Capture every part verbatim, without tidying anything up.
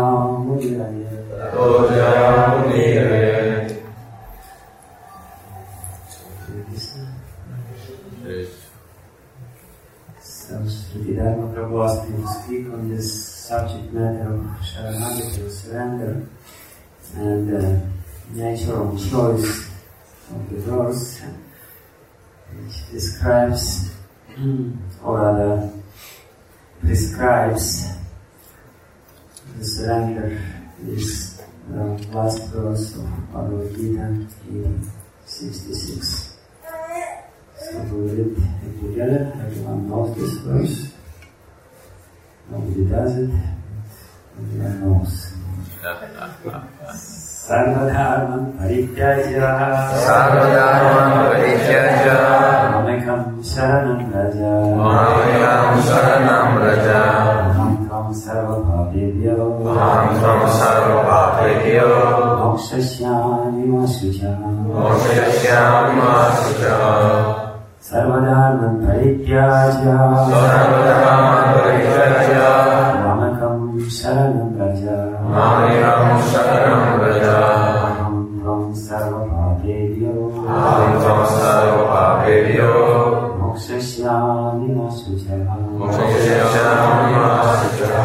Jayamudiraye Tato Jayamudiraye. So Sri Dharma Prabhu asked me to speak on this subject matter of Sharanagati, or surrender, and uh, natural choice of the verse, which describes, or rather prescribes, the surrender is the last verse of Bhagavad Gita, eighteen sixty-six. So we read it together. Everyone knows this verse. Nobody does it. Everyone knows. Sarvadharman parityaja Sarvadharman parityaja Mamekam sharanam raja Mamekam sharanam raja Aham tvam sarvabhavebhyo Aham tvam sarvabhavebhyo Mokshashyami masucha Mokshashyami masucha Sarvadharman parityaja Sarvadharman parityaja Mamekam sharanam raja Mamekam sharanam raja Aham tvam sarvabhavebhyo Aham tvam sarvabhavebhyo Mokshashyami masucha Mokshashyami masucha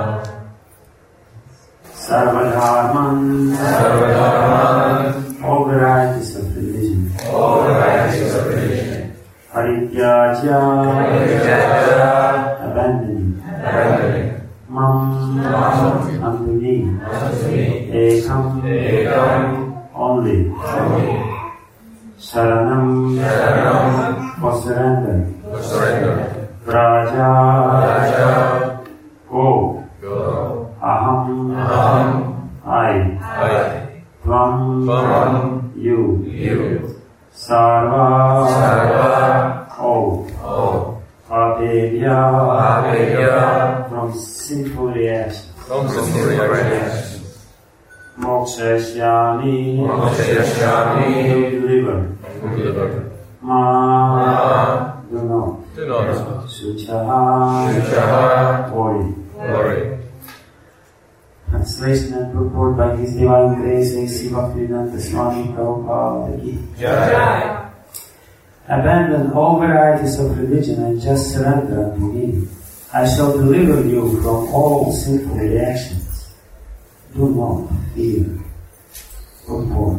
Sarvadharman, Sarvadharman, all varieties of religion, all varieties of religion, parityaja, parityaja, abandoning, abandoning, mam, mam, unto me, unto me, ekam, ekam, only, only, sharanam, sharanam, for surrender, for surrender, raja, raja, go, go, aham, aham, I, I, tvam, tvam, you, you, sarva, sarva, all, all, abhevya, abhevya, from sinful reactions. from sinful reactions, Mokshashyami, Mokshashyami, to deliver, to deliver, ma, ma, do not, do not, sucha, sucha, worry. worry. Translation and purport by His Divine Grace, A C Bhaktivedanta Swami Prabhupada Ki Jai. Abandon all varieties of religion and just surrender unto me. I shall deliver you from all sinful reactions. Do not fear. Purport.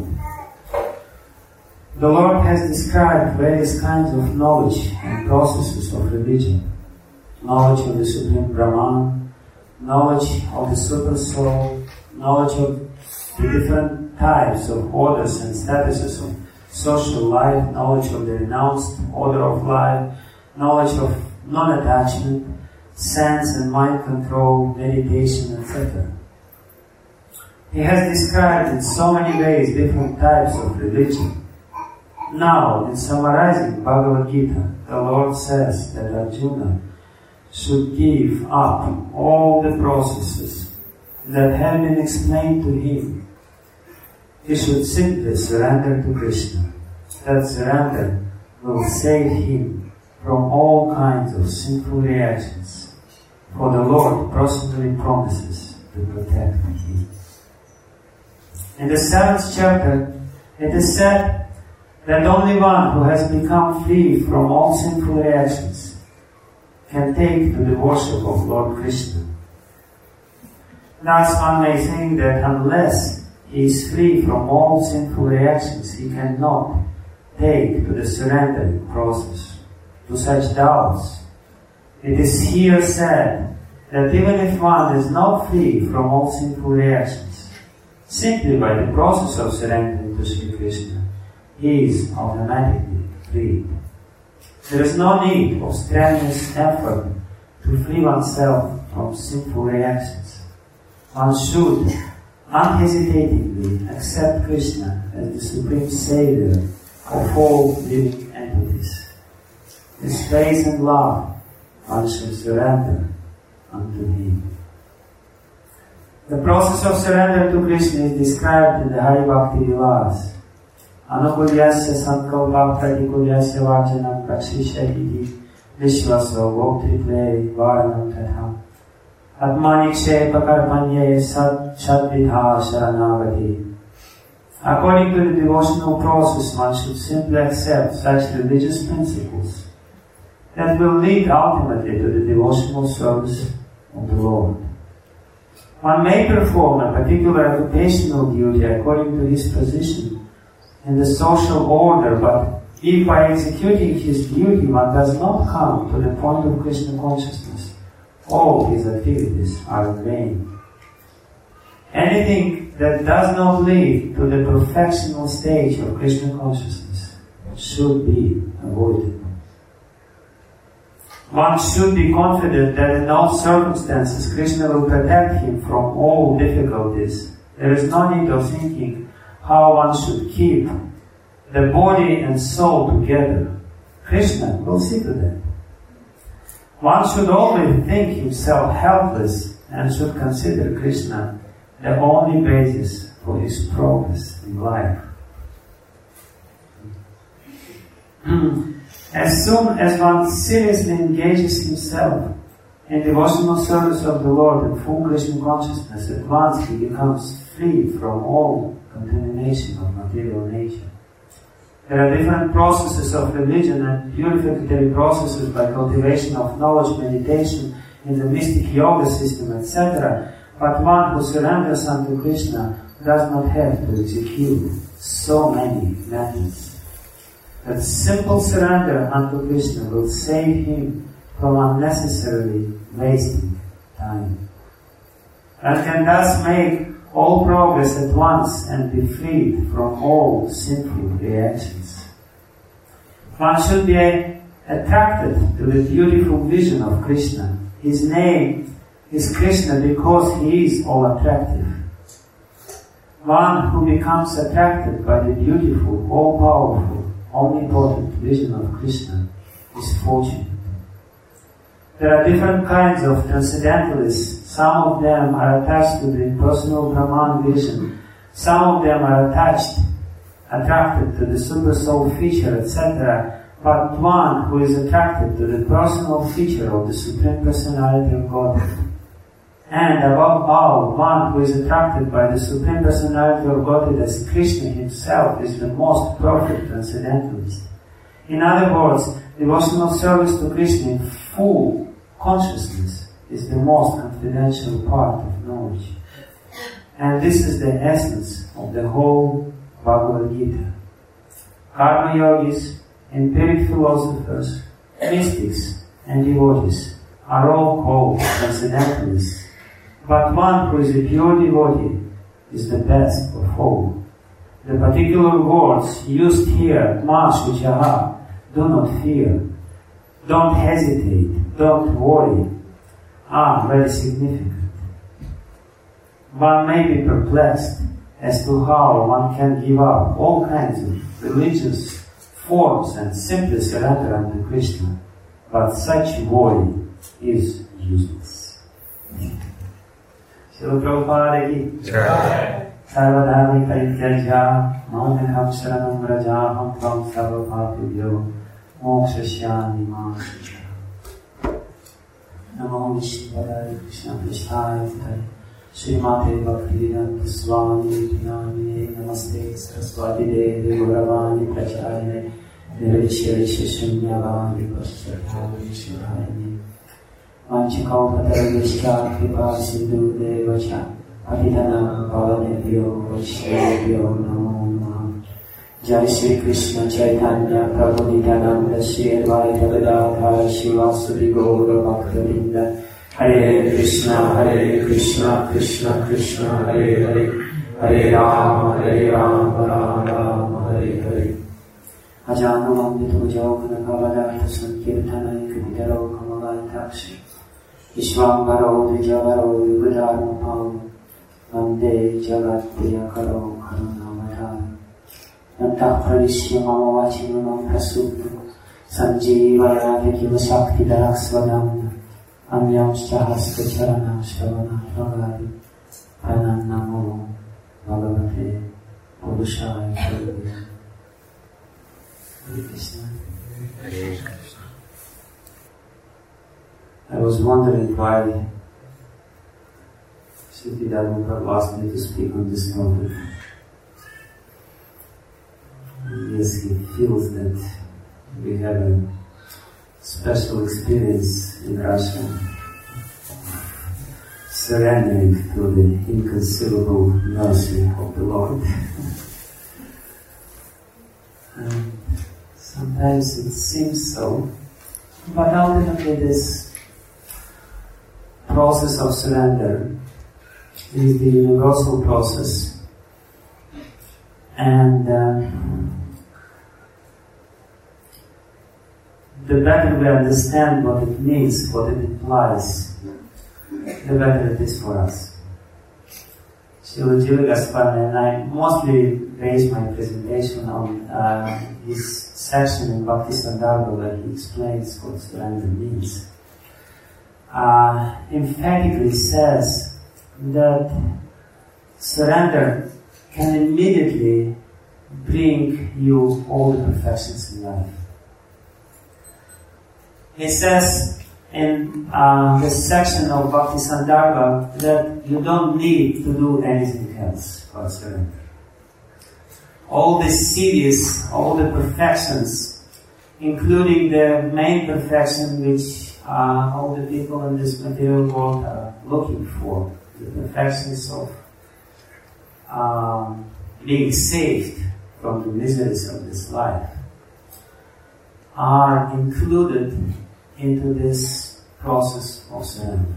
The Lord has described various kinds of knowledge and processes of religion. Knowledge of the Supreme Brahman, knowledge of the Super Soul, knowledge of the different types of orders and statuses of social life, knowledge of the renounced order of life, knowledge of non-attachment, sense and mind control, meditation, et cetera. He has described in so many ways different types of religion. Now, in summarizing Bhagavad Gita, the Lord says that Arjuna should give up all the processes that have been explained to him. He should simply surrender to Krishna. That surrender will save him from all kinds of sinful reactions, for the Lord personally promises to protect him. In the seventh chapter, it is said that only one who has become free from all sinful reactions can take to the worship of Lord Krishna. Thus one may think that unless he is free from all sinful reactions, he cannot take to the surrendering process. To such doubts, it is here said that even if one is not free from all sinful reactions, simply by the process of surrendering to Sri Krishna, he is automatically freed. There is no need of strenuous effort to free oneself from sinful reactions. One should unhesitatingly accept Krishna as the supreme savior of all living entities. His faith and love one should surrender unto him. The process of surrender to Krishna is described in the Hari Bhakti Vilas. Anukulyasya sankalpa pratikulyasya vachanam prakshisha iti vishvaso voktritveri varanam tatha Atmanikshe pakarpanye sat shadvidha sharanagati. According to the devotional process, one should simply accept such religious principles that will lead ultimately to the devotional service of the Lord. One may perform a particular occupational duty according to his position in the social order, but if by executing his duty one does not come to the point of Krishna consciousness, all his activities are in vain. Anything that does not lead to the perfectional stage of Krishna consciousness should be avoided. One should be confident that in all circumstances Krishna will protect him from all difficulties. There is no need of thinking how one should keep the body and soul together. Krishna will see to that. One should always think himself helpless and should consider Krishna the only basis for his progress in life. As soon as one seriously engages himself in devotional service of the Lord and full Krishna consciousness, at once he becomes free from all contamination of material nature. There are different processes of religion and purificatory processes by cultivation of knowledge, meditation, in the mystic yoga system, et cetera. But one who surrenders unto Krishna does not have to execute so many methods. That simple surrender unto Krishna will save him from unnecessarily wasting time, and can thus make all progress at once and be freed from all sinful reactions. One should be attracted to the beautiful vision of Krishna. His name is Krishna because he is all attractive. One who becomes attracted by the beautiful, all-powerful, omnipotent vision of Krishna is fortunate. There are different kinds of transcendentalists. Some of them are attached to the personal Brahman vision. Some of them are attached, attracted to the super soul feature, et cetera. But one who is attracted to the personal feature of the Supreme Personality of Godhead, and above all, one who is attracted by the Supreme Personality of Godhead as Krishna himself, is the most perfect transcendentalist. In other words, devotional service to Krishna in full consciousness is the most confidential part of knowledge. And this is the essence of the whole Bhagavad Gita. Karma yogis, empiric philosophers, mystics, and devotees are all called transcendentalists. But one who is a pure devotee is the best of all. The particular words used here, ma shuchaha, do not fear, don't hesitate, don't worry, are very significant. One may be perplexed as to how one can give up all kinds of religious forms and simply surrender unto Krishna, but such worry is useless. Srila Prabhupada ki Sarvadharmi Parityajya Maunaham Sharanam Rajaham Tvam Sarvabhapibhyo Mokshashyami Māsita. Namo Vishnupadaya Krishna Prishthaya Bhutale Srimate Bhaktivedanta Swami Namine Namaste Saraswati Devi Gauravani Pracharine Nirvishya Shunyavani Paschatani Shivayani Vanchikaupataravishya Kripa Sindhu Devacha Patitanam Pavanebhyo Vaishnavabhyo Namo Namaha. Jai Shri Krishna Chaitanya Prabhu Nityananda Shri Advaita Gadadhara Shivasati Gaura Bhaktavinda. Hare Krishna Hare Krishna Krishna Krishna Hare Hare Hare Rama Hare Rama Rama Rama Hare Hare. Ajanam Amritu Jogana Kavadartha Sankirtana Ikritaro Kamalatakshi Ishvambaro Vijavaro Yugadharmapam Vande Jagat Priyakaro Karunavatar Nantah Pradishya Mama Vachimam Prasuptu Sanjeevayate Kiva Shakti Daraksvadam Amyamshcha Hasta Charana Shravana Pragadi Pranam Bhagavate Purushaya Hare Krishna. I was wondering why Shuddhidharma Prabhu asked me to speak on this topic. Yes, he feels that we have a special experience in Russia, surrendering to the inconceivable mercy of the Lord. And sometimes it seems so, but ultimately this process of surrender is the universal process, and um, the better we understand what it means, what it implies, the better it is for us. Srila Jiva Goswami and I mostly based my presentation on uh, his section in Bhakti Sandarbha where he explains what surrender means. Uh, emphatically says that surrender can immediately bring you all the perfections in life. He says in uh, this section of Bhakti Sandarbha that you don't need to do anything else but surrender. All the siddhis, all the perfections, including the main perfection which uh, all the people in this material world are looking for, the perfections of um, being saved from the miseries of this life, are included into this process of surrender.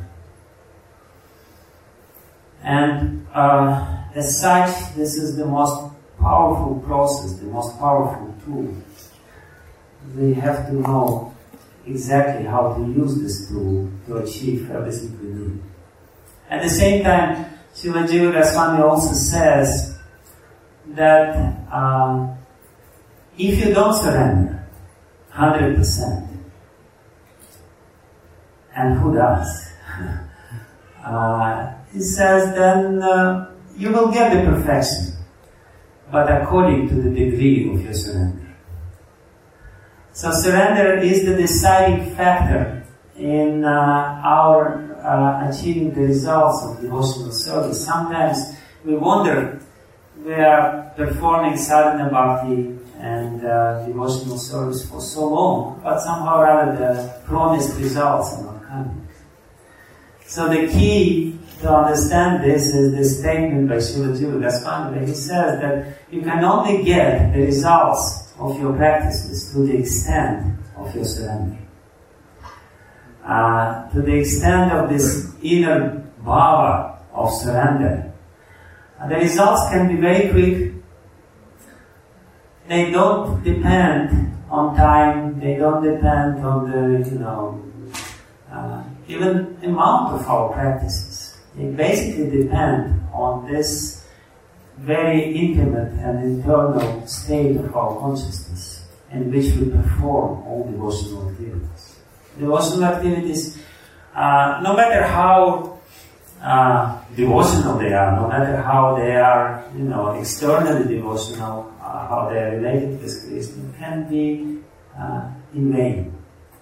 And uh, as such, this is the most powerful process, the most powerful tool. We have to know exactly how to use this tool to achieve everything we need. At the same time, Srila Jiva Goswami also says that um, if you don't surrender one hundred percent, and who does? uh, he says then uh, you will get the perfection, but according to the degree of your surrender. So surrender is the deciding factor in uh, our uh, achieving the results of devotional service. Sometimes we wonder, we are performing sadhana bhakti and uh, devotional service for so long, but somehow or other the promised results are not coming. So the key to understand this is the statement by Srila Jiva Goswami, where he says that you can only get the results of your practices to the extent of your surrender. Uh, to the extent of this inner bhava of surrender. Uh, the results can be very quick. They don't depend on time, they don't depend on the, you know, uh, even amount of our practices. They basically depend on this very intimate and internal state of our consciousness in which we perform all devotional activities. Devotional activities, uh, no matter how uh, devotional they are, no matter how they are, you know, externally devotional, uh, how they are related with Krishna, can be uh, in vain.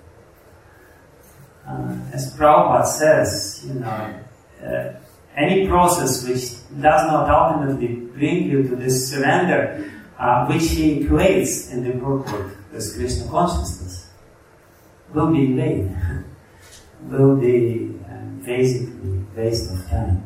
Uh, as Prabhupada says, you know, uh, any process which does not ultimately bring you to this surrender, uh, which he equates in the purport with Krishna consciousness, will be in vain, will be uh, basically waste of time.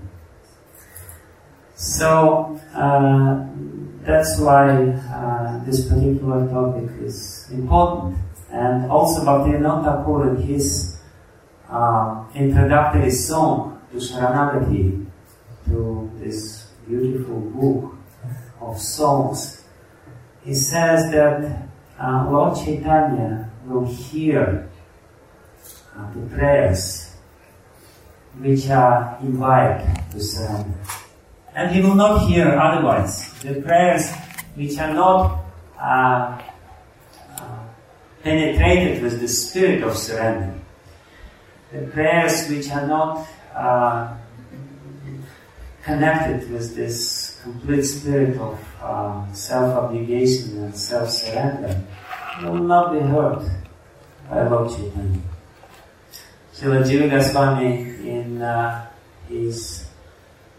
So uh, that's why uh, this particular topic is important. And also Bhaktivinoda Thakur in his uh, introductory song to Sharanagati, to this beautiful book of songs, he says that uh, Lord Chaitanya will hear uh, the prayers which are invited to surrender. And he will not hear otherwise. The prayers which are not uh, uh, penetrated with the spirit of surrender. The prayers which are not uh, connected with this complete spirit of uh, self-abnegation and self-surrender will not be heard by Lord Chaitanya. Srila Jiva Goswami in uh, his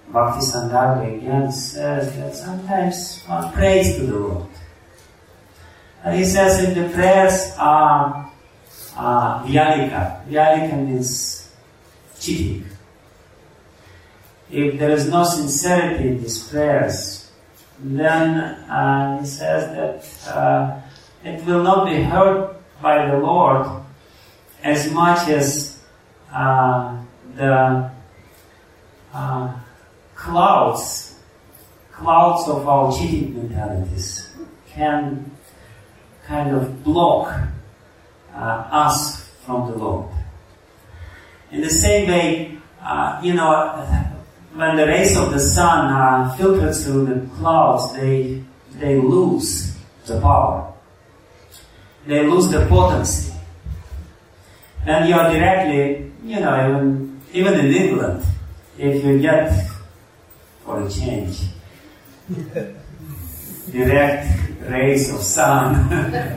Bhakti Sandarbha again says that sometimes one prays to the Lord. And he says if the prayers are uh, vyalika, vyalika means cheating. If there is no sincerity in these prayers, then uh, he says that uh, it will not be heard by the Lord as much as uh, the uh, clouds, clouds of our cheating mentalities can kind of block uh, us from the Lord. In the same way, uh, you know, when the rays of the sun are filtered through the clouds, they they lose the power. They lose the potency. And you are directly, you know, even, even in England, if you get, for a change, direct rays of sun,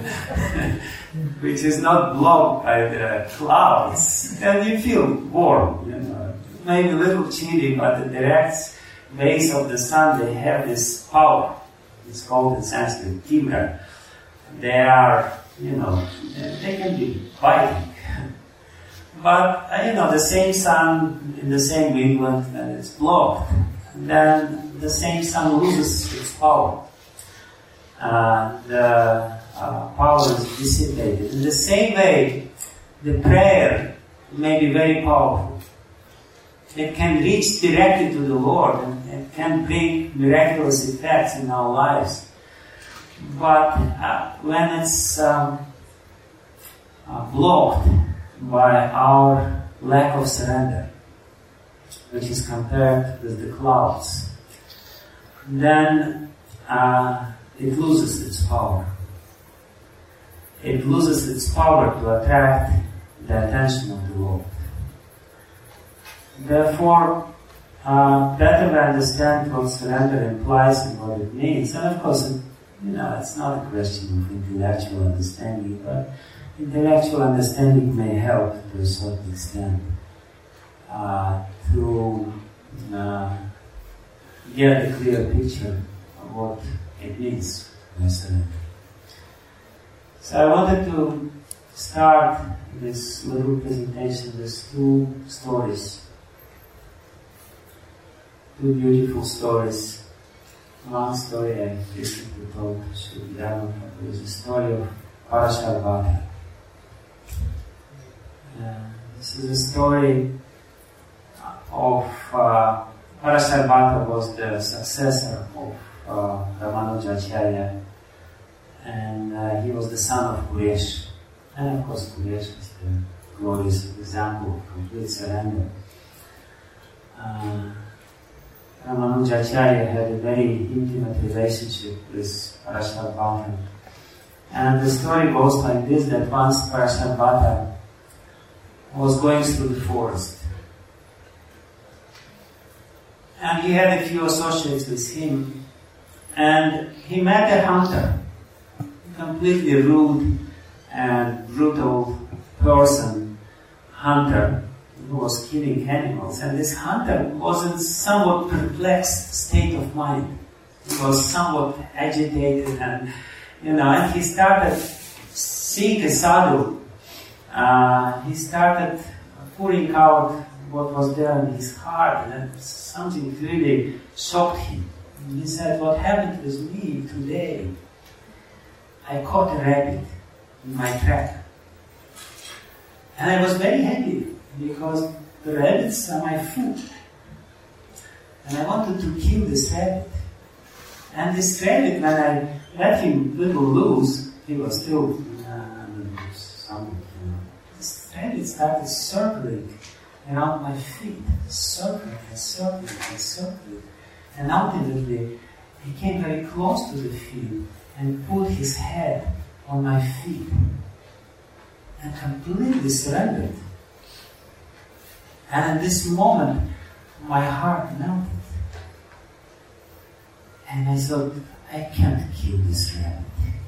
which is not blocked by the clouds, then you feel warm, you know. Maybe a little chilly, but the direct rays of the sun, they have this power. It's called in Sanskrit Tivra. They are, you know, they can be biting. But, uh, you know, the same sun in the same England, and it's blocked. And then the same sun loses its power. Uh, the uh, power is dissipated. In the same way, the prayer may be very powerful. It can reach directly to the Lord, and it can bring miraculous effects in our lives. But uh, when it's um, uh, blocked by our lack of surrender, which is compared with the clouds, then uh, it loses its power. It loses its power to attract the attention of the Lord. Therefore, uh, better we understand what surrender implies and what it means. And of course, it, you know, it's not a question of intellectual understanding, but intellectual understanding may help to a certain extent uh, to uh, get a clear picture of what it means by surrender. So I wanted to start this little presentation with two stories. Two beautiful stories. One story I recently told Shuddhama. It was the story of Parasharvata. Uh, this is a story of uh, Parasharvata was the successor of uh, Ramanujacharya, and uh, he was the son of Kuresh. And of course Kuresh is the glorious example of complete surrender. Uh, Ramanujacharya had a very intimate relationship with Parasharvata. And the story goes like this, that once Parasharvata was going through the forest. And he had a few associates with him. And he met a hunter, a completely rude and brutal person, hunter, who was killing animals. And this hunter was in somewhat perplexed state of mind. He was somewhat agitated, and you know, and he started seeing a sadhu. Uh, he started pouring out what was there in his heart, and something really shocked him. And he said, "What happened with me today? I caught a rabbit in my trap. And I was very happy, because the rabbits are my food. And I wanted to kill this rabbit. And this rabbit, when I let him little loose, he was still uh, somewhat, you know. This rabbit started circling around my feet, circling and circling and circling. And ultimately, he came very close to the feet and put his head on my feet and completely surrendered. And at this moment, my heart melted. And I thought, I can't kill this rabbit.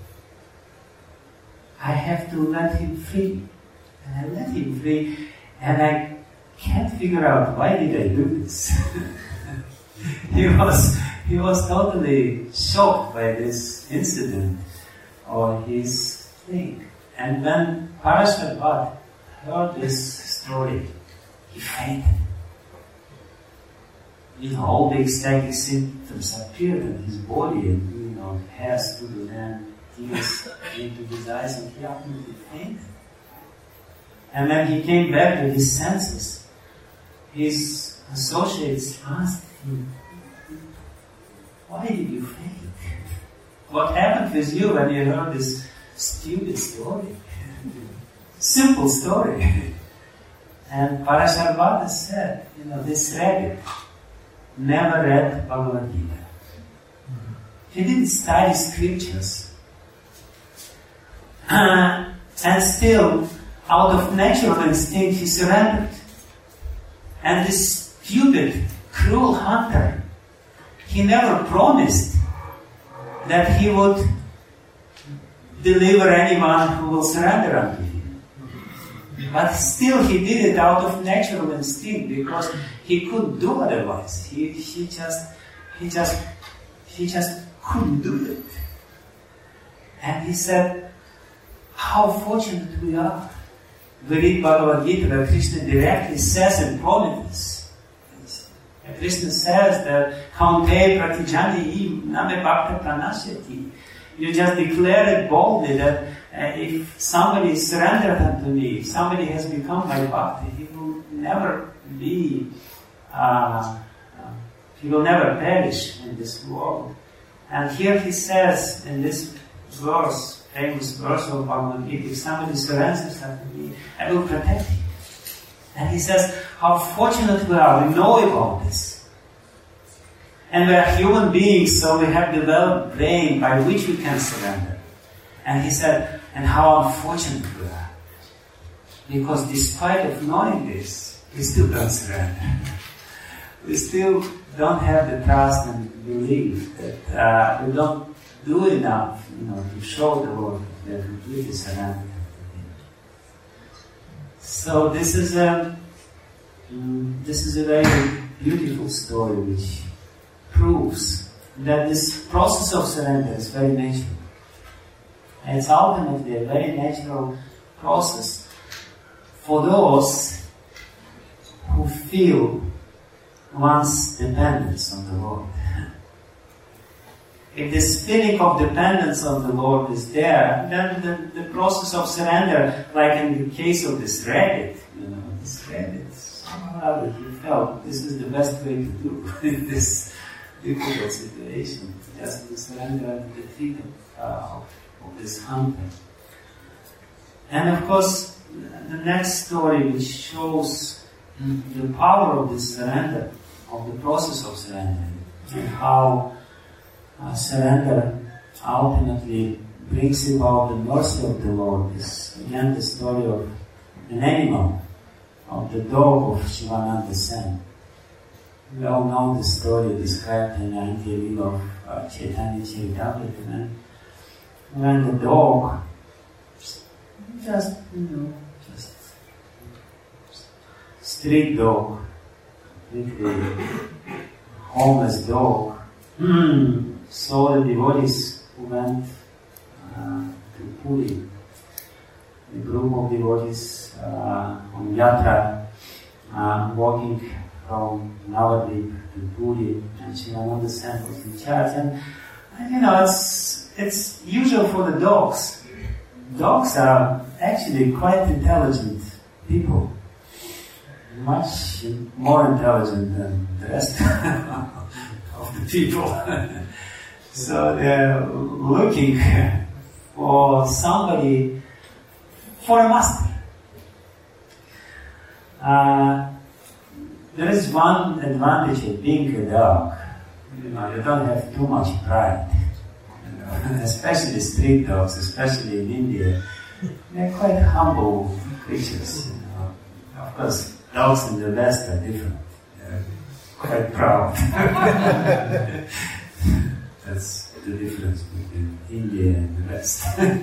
I have to let him free. And I let him free, and I can't figure out why did I do this. he was he was totally shocked by this incident or his thing. And when Parasharbhat heard this story, he fainted. You know, all the ecstatic symptoms appeared in his body, and you know, hair stood on end, tears came to his eyes, and he ultimately fainted. And when he came back to his senses, his associates asked him, "Why did you faint? What happened with you when you heard this stupid story? Simple story." And Parasharbhata said, you know, this rabbit never read Bhagavad Gita. He didn't study scriptures. Uh, and still, out of natural instinct, he surrendered. And this stupid, cruel hunter, he never promised that he would deliver anyone who will surrender unto him. But still he did it out of natural instinct because he couldn't do otherwise. He, he just he just he just couldn't do it. And he said, how fortunate we are. We read Bhagavad Gita where Krishna directly says and promises. And Krishna says that Kaunteya pratijani name bhakta pranashyati. You just declare it boldly that uh, if somebody is surrendered unto me, if somebody has become my bhakta, he will never be, uh, uh, he will never perish in this world. And here he says in this verse, famous verse of Bhagavad Gita, if somebody surrenders unto me, I will protect him. And he says, how fortunate we are, we know about this. And we are human beings, so we have developed brain by which we can surrender. And he said, and how unfortunate we are. Because despite of knowing this, we still don't surrender. We still don't have the trust and belief that uh, we don't do enough, you know, to show the Lord that we completely surrender to Him. So this is a um, this is a very beautiful story which proves that this process of surrender is very natural. And it's ultimately a very natural process for those who feel one's dependence on the Lord. If this feeling of dependence on the Lord is there, then the, the process of surrender, like in the case of this rabbit, you know, this rabbit, somehow he felt this is the best way to do in this difficult situation, just to surrender to the feet of, uh, of, of this hunter. And of course, the next story which shows the power of this surrender, of the process of surrender, and how uh, surrender ultimately brings about the mercy of the Lord, is again the story of an animal, of the dog of Shivananda Sen. We all know the story described in the ninetieth of uh, Chaitanya Charitamrita, and when the dog just, you know, just street dog, completely homeless dog, mm, saw the devotees who went uh, to Puri, a group of devotees uh, on yatra, uh, walking from Navadvip to Puri, and Shivananda Sen was in charge. And, and you know, it's it's usual for the dogs. Dogs are actually quite intelligent people, much more intelligent than the rest of the people. So they're looking for somebody, for a master. Uh, there is one advantage of being a dog. You know, you don't have too much pride. You know, especially street dogs, especially in India, they're quite humble creatures. You know. Of course, dogs in the West are different. They're quite proud. That's the difference between India and the West.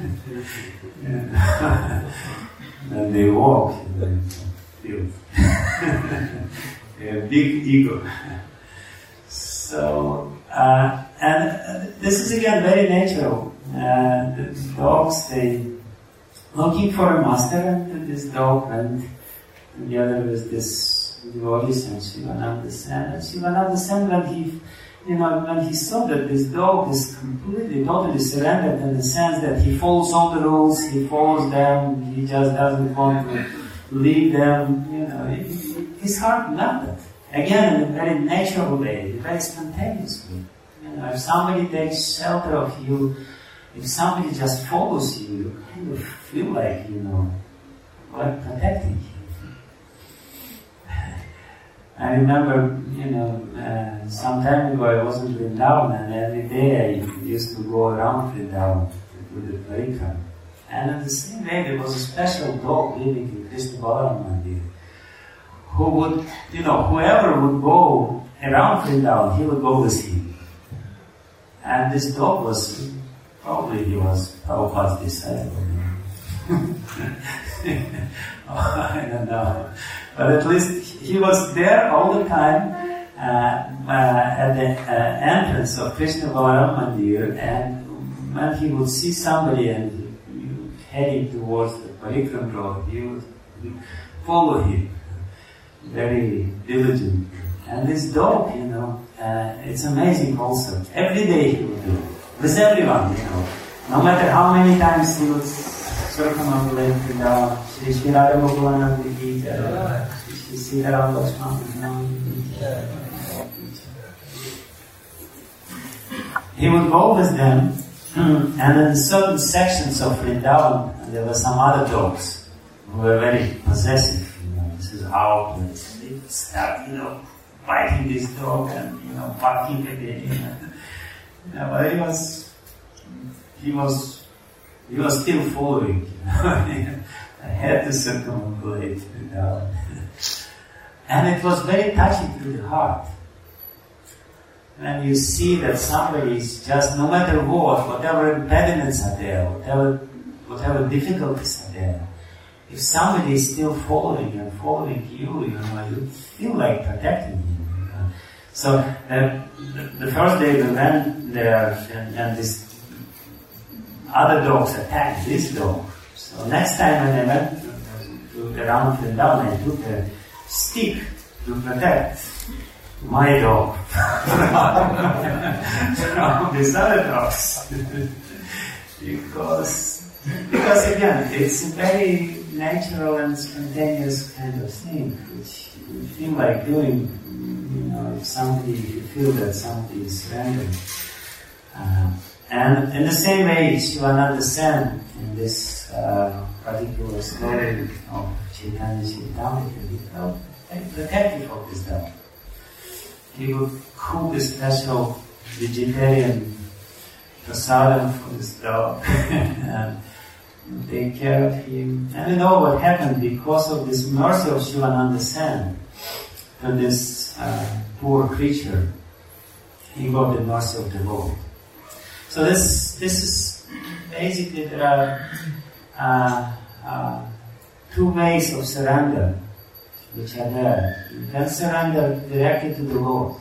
When they walk in the field, they have big ego. So, uh, and uh, this is again very natural. Uh, the dogs, they looking for a master, and this dog went together with this devotees and Shivananda Sen. And Shivananda Sen, when he, you know, when he saw that this dog is completely, totally surrendered in the sense that he follows all the rules, he follows them, he just doesn't want to leave them, you know, his heart melted. Again, in a very natural way, very spontaneous way. You know, if somebody takes shelter of you, if somebody just follows you, you kind of feel like, you know, like protecting you. I remember, you know, uh, some time ago I was in Vrindavan, and every day I used to go around Vrindavan to do the parikram. And on the same day there was a special dog living in Krishna Balaram Mandir, who would, you know, whoever would go around Vrindavan, he would go with him. And this dog was, probably he was Prabhupada's disciple. I don't know. But at least he was there all the time uh, uh, at the uh, entrance of Krishna Balaram Mandir, and when he would see somebody and he, he heading towards the Parikram road, he would follow him very diligently. And this dog, you know, uh, it's amazing also. Every day he would do it. With everyone, you know. No matter how many times he would circumambulate Vrindavan, Shri Shri Radha Bhagavan Ki Jai, Shri Shri Sitaram Lakshmana. He would go with them, and in certain sections of Vrindavan, there were some other dogs who were very possessive. You know, this is our place. They would start, you know, biting this dog and, you know, barking at it. You know. Yeah, but he was, he was, he was still following. You know? I had to circumambulate Vrindavan. And it was very touching to the heart. When you see that somebody is just, no matter what, whatever impediments are there, whatever, whatever difficulties are there, if somebody is still following and following you, you know, you feel like protecting him. You know? So uh, the, the first day we went there, and, and this other dogs attacked this dog. So next time when I went to, to around Vrindavan, I took a stick to protect my dog from these other dogs. because, because again, it's a very natural and spontaneous kind of thing, which you feel like doing, you know, if somebody, if you feel that somebody is surrendering. Uh, and in the same way, Shivananda Sen, in this uh, particular story of Chaitanya Charitamrita, he felt very protective of this dog. He would cook a special vegetarian prasadam for this dog and take care of him. And you know what happened because of this mercy of Shivananda Sen to this uh, poor creature. He got the mercy of the Lord. So this this is basically there are uh, uh, two ways of surrender which are there. You can surrender directly to the Lord.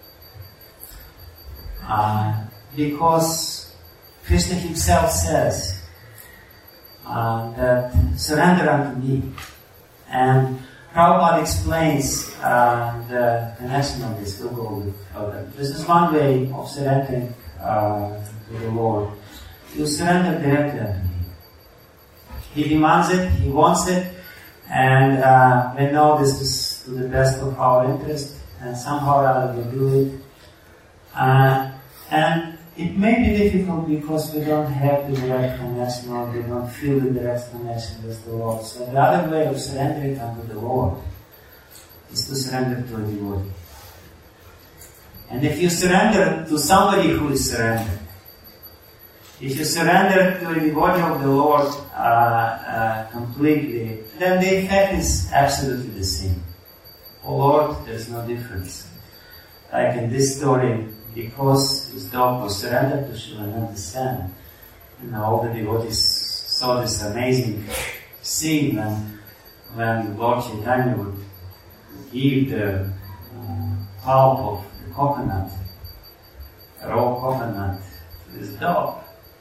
Uh, because Krishna himself says uh, that surrender unto me. And Prabhupada explains uh, the connection of this. We'll go with further. This is one way of surrendering uh, to the Lord. You surrender directly unto Him. He demands it, He wants it, and uh, we know this is to the best of our interest, and somehow or other we do it. Uh, and it may be difficult because we don't have the direct connection, or we don't feel the direct connection with the Lord. So the other way of surrendering unto the Lord is to surrender to a devotee. And if you surrender to somebody who is surrendered, if you surrender to a devotee of the Lord uh, uh, completely, then the effect is absolutely the same. Oh Lord, there's no difference. Like in this story, because his dog was surrendered to Shivananda Sen, and all the devotees saw this amazing scene when, when Lord Chaitanya would give the uh, pulp of the coconut a dog.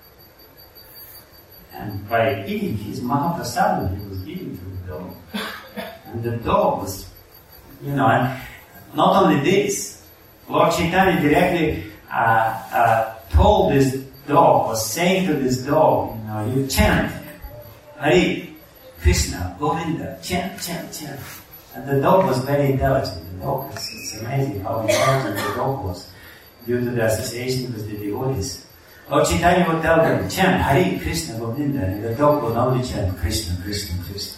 And by eating his Mahaprasadam, he was giving to the dog. And the dog was, you know, and not only this, Lord Chaitanya directly uh, uh, told this dog, was saying to this dog, you know, you chant, Hari, Krishna, Govinda, chant, chant, chant. And the dog was very intelligent. The dog was, it's amazing how intelligent the dog was due to the association with the devotees. Lord Chaitanya would tell them, chant Hari, Krishna, Govinda, and the dog would only chant Krishna, Krishna, Krishna.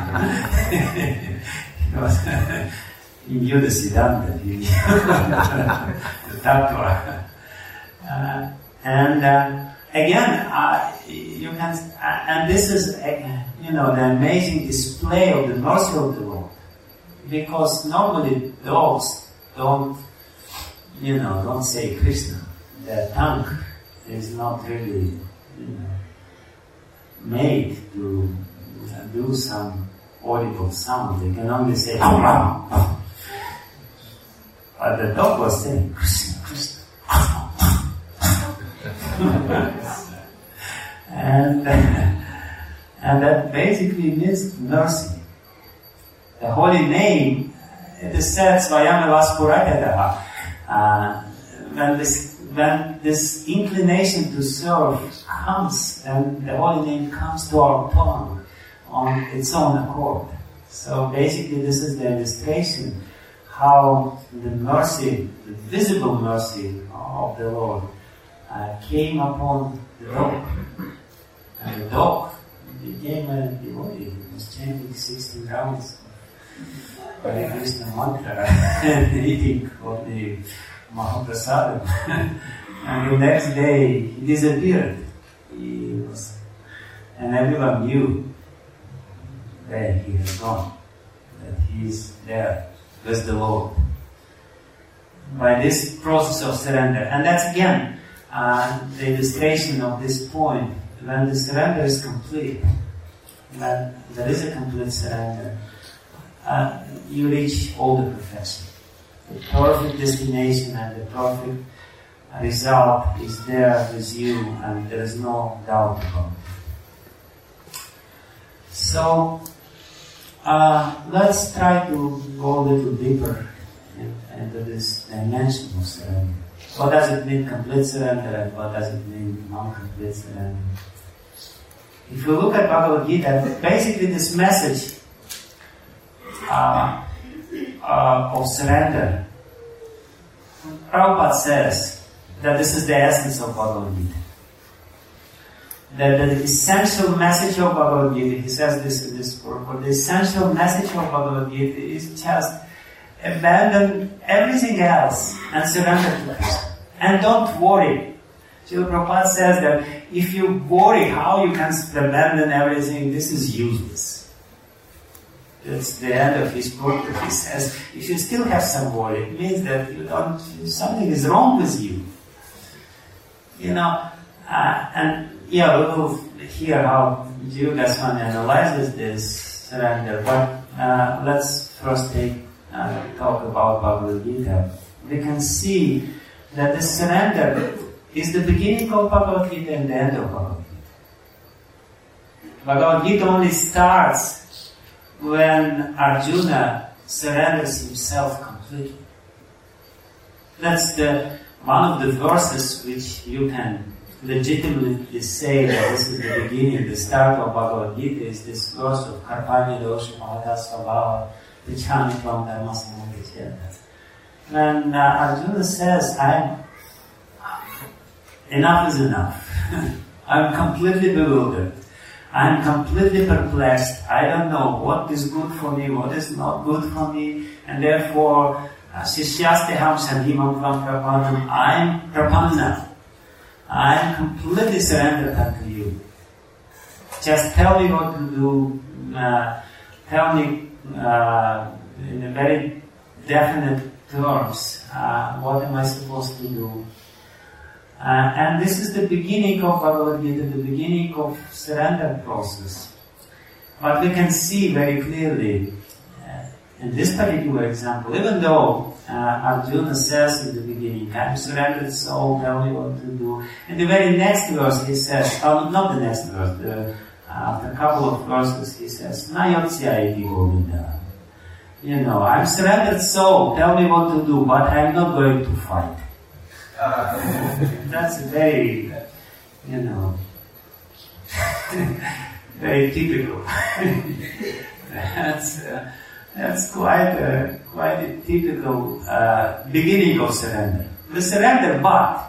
He was, he knew the Siddhanta, he knew the Tattva. Uh, and uh, again, uh, you can, uh, and this is, uh, you know, the amazing display of the mercy of the Lord. Because normally dogs don't, you know, don't say Krishna. Their tongue is not really, you know, made to do some audible sound. They can only say, but the dog was saying Krishna, Krishna. and and that basically means mercy. The holy name, it is said, Svayam Vaspurakataha. Uh, when this when this inclination to serve comes, then the holy name comes to our tongue on its own accord. So basically this is the illustration how the mercy, the visible mercy of the Lord uh, came upon the dog. And the dog became a devotee. He was chanting sixteen rounds Hare Krishna mantra and eating of the Mahaprasadam. And the next day he disappeared. He was, and everyone knew that he has gone, that he is there with the Lord. By this process of surrender. And that's again uh, the illustration of this point. When the surrender is complete, when there is a complete surrender, uh, you reach all the perfection. The perfect destination and the perfect result is there with you, and there is no doubt about it. So, uh, let's try to go a little deeper in, into this dimension of surrender. What does it mean complete surrender, and what does it mean non-complete surrender? If you look at Bhagavad Gita, basically this message uh, uh, of surrender, Prabhupada says that this is the essence of Bhagavad Gita. That the essential message of Bhagavad Gita, he says this in this purport, the essential message of Bhagavad Gita is just abandon everything else and surrender to Krishna. And don't worry. Srila Prabhupada says that if you worry how you can abandon everything, this is useless. That's the end of his book. He says, if you still have some worry, it means that you don't, something is wrong with you. You know, uh, and yeah, we will hear how Jiva Goswami analyzes this surrender, but uh, let's first take uh, talk about Bhagavad Gita. We can see that the surrender is the beginning of Bhagavad Gita and the end of Bhagavad Gita. Bhagavad Gita only starts when Arjuna surrenders himself completely. That's the one of the verses which you can legitimately say that this is the beginning, the start of Bhagavad Gita is this verse of Karpanya Dosha Mahadasvabhava Vichami Tvam Dharmasamudichyata. When uh, Arjuna says, I'm enough is enough. I'm completely bewildered. I'm completely perplexed. I don't know what is good for me, what is not good for me, and therefore, Shishyasteham Sandhimam Tvam Prapanam, I'm Prapanna. I'm completely surrendered unto you. Just tell me what to do. Uh, tell me uh, in a very definite terms, uh, what am I supposed to do? Uh, and this is the beginning of Bhagavad Gita, the beginning of surrender process. But we can see very clearly, uh, in this particular example, even though uh, Arjuna says in the beginning, I'm surrendered soul, tell me what to do. In the very next verse he says, oh, not the next verse, the, after a couple of verses he says, Nayotsya iti Govinda. You know, I'm surrendered soul, tell me what to do, but I'm not going to fight. That's very, you know, very typical. that's uh, that's quite a, quite a typical uh, beginning of surrender. The surrender, but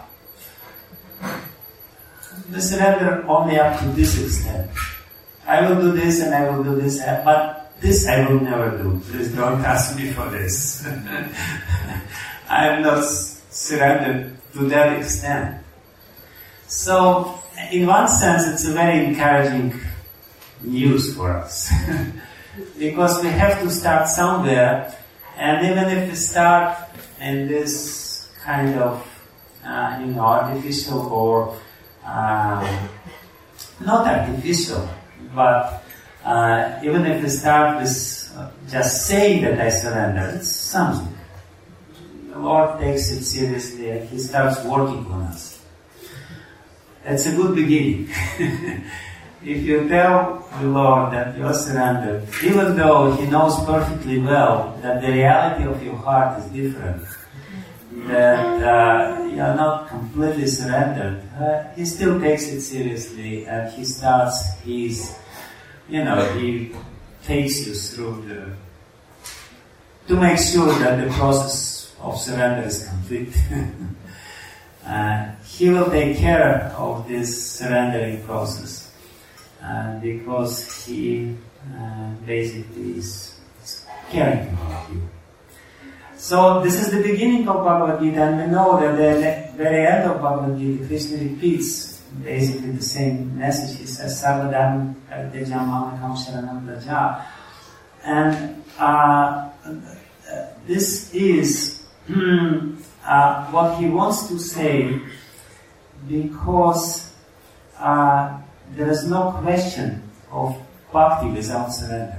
the surrender only up to this extent. I will do this and I will do this, but this I will never do. Please don't ask me for this. I am not surrendered to that extent. So, in one sense, it's a very encouraging news for us. Because we have to start somewhere, and even if we start in this kind of, uh, you know, artificial or, uh, not artificial, but uh, even if we start with uh, just saying that I surrender, it's something. The Lord takes it seriously and He starts working on us. That's a good beginning. If you tell the Lord that you are surrendered, even though He knows perfectly well that the reality of your heart is different, that uh, you are not completely surrendered, uh, He still takes it seriously and He starts His, you know, He takes you through the, to make sure that the process of surrender is complete. uh, he will take care of this surrendering process uh, because He uh, basically is, is caring about you. So this is the beginning of Bhagavad Gita, and we know that at the very end of Bhagavad Gita, Krishna repeats basically the same message. He says, Sarvadharma Paritejam Mamekam Sharanam Vraja. And uh, this is uh, what he wants to say, because uh, there is no question of bhakti without surrender.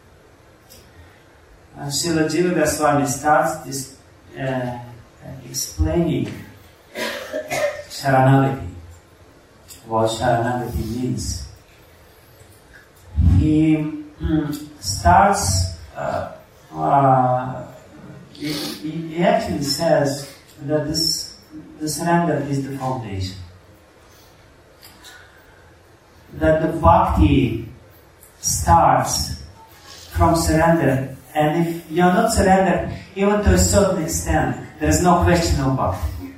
Uh, Srila Jiva Goswami starts this uh, explaining Sharanagati, what Sharanagati means. He mm, starts uh, uh, He, he actually says that this the surrender is the foundation. That the bhakti starts from surrender, and if you are not surrendered, even to a certain extent, there is no question of bhakti.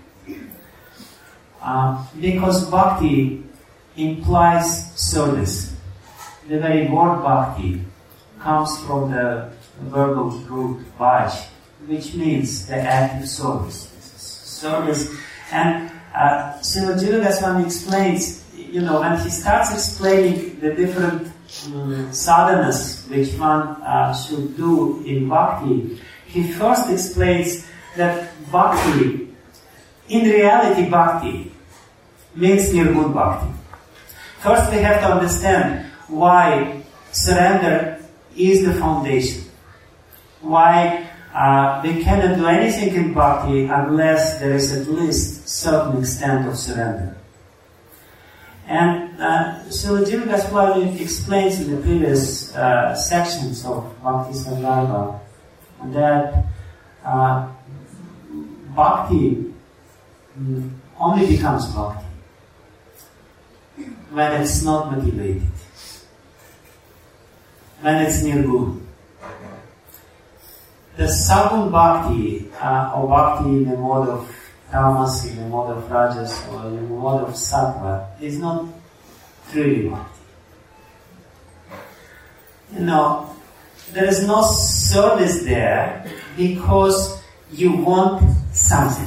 Uh, because bhakti implies service. The very word bhakti comes from the verbal root bhaj, which means the active service. Service. And uh, Srila Jiva Goswami explains, you know, when he starts explaining the different um, sadhanas which one uh, should do in bhakti, he first explains that bhakti, in reality bhakti, means nirgun bhakti. First we have to understand why surrender is the foundation. Why Uh, we cannot do anything in bhakti unless there is at least certain extent of surrender. And uh, Srila Jiva Goswami explains in the previous uh, sections of Bhakti Sandarbha that uh, bhakti mm, only becomes bhakti when it's not motivated, when it's nirgun. The sagun bhakti, uh, or bhakti in the mode of tamas, in the mode of rajas, or in the mode of sattva, is not truly bhakti. You know, there is no service there because you want something.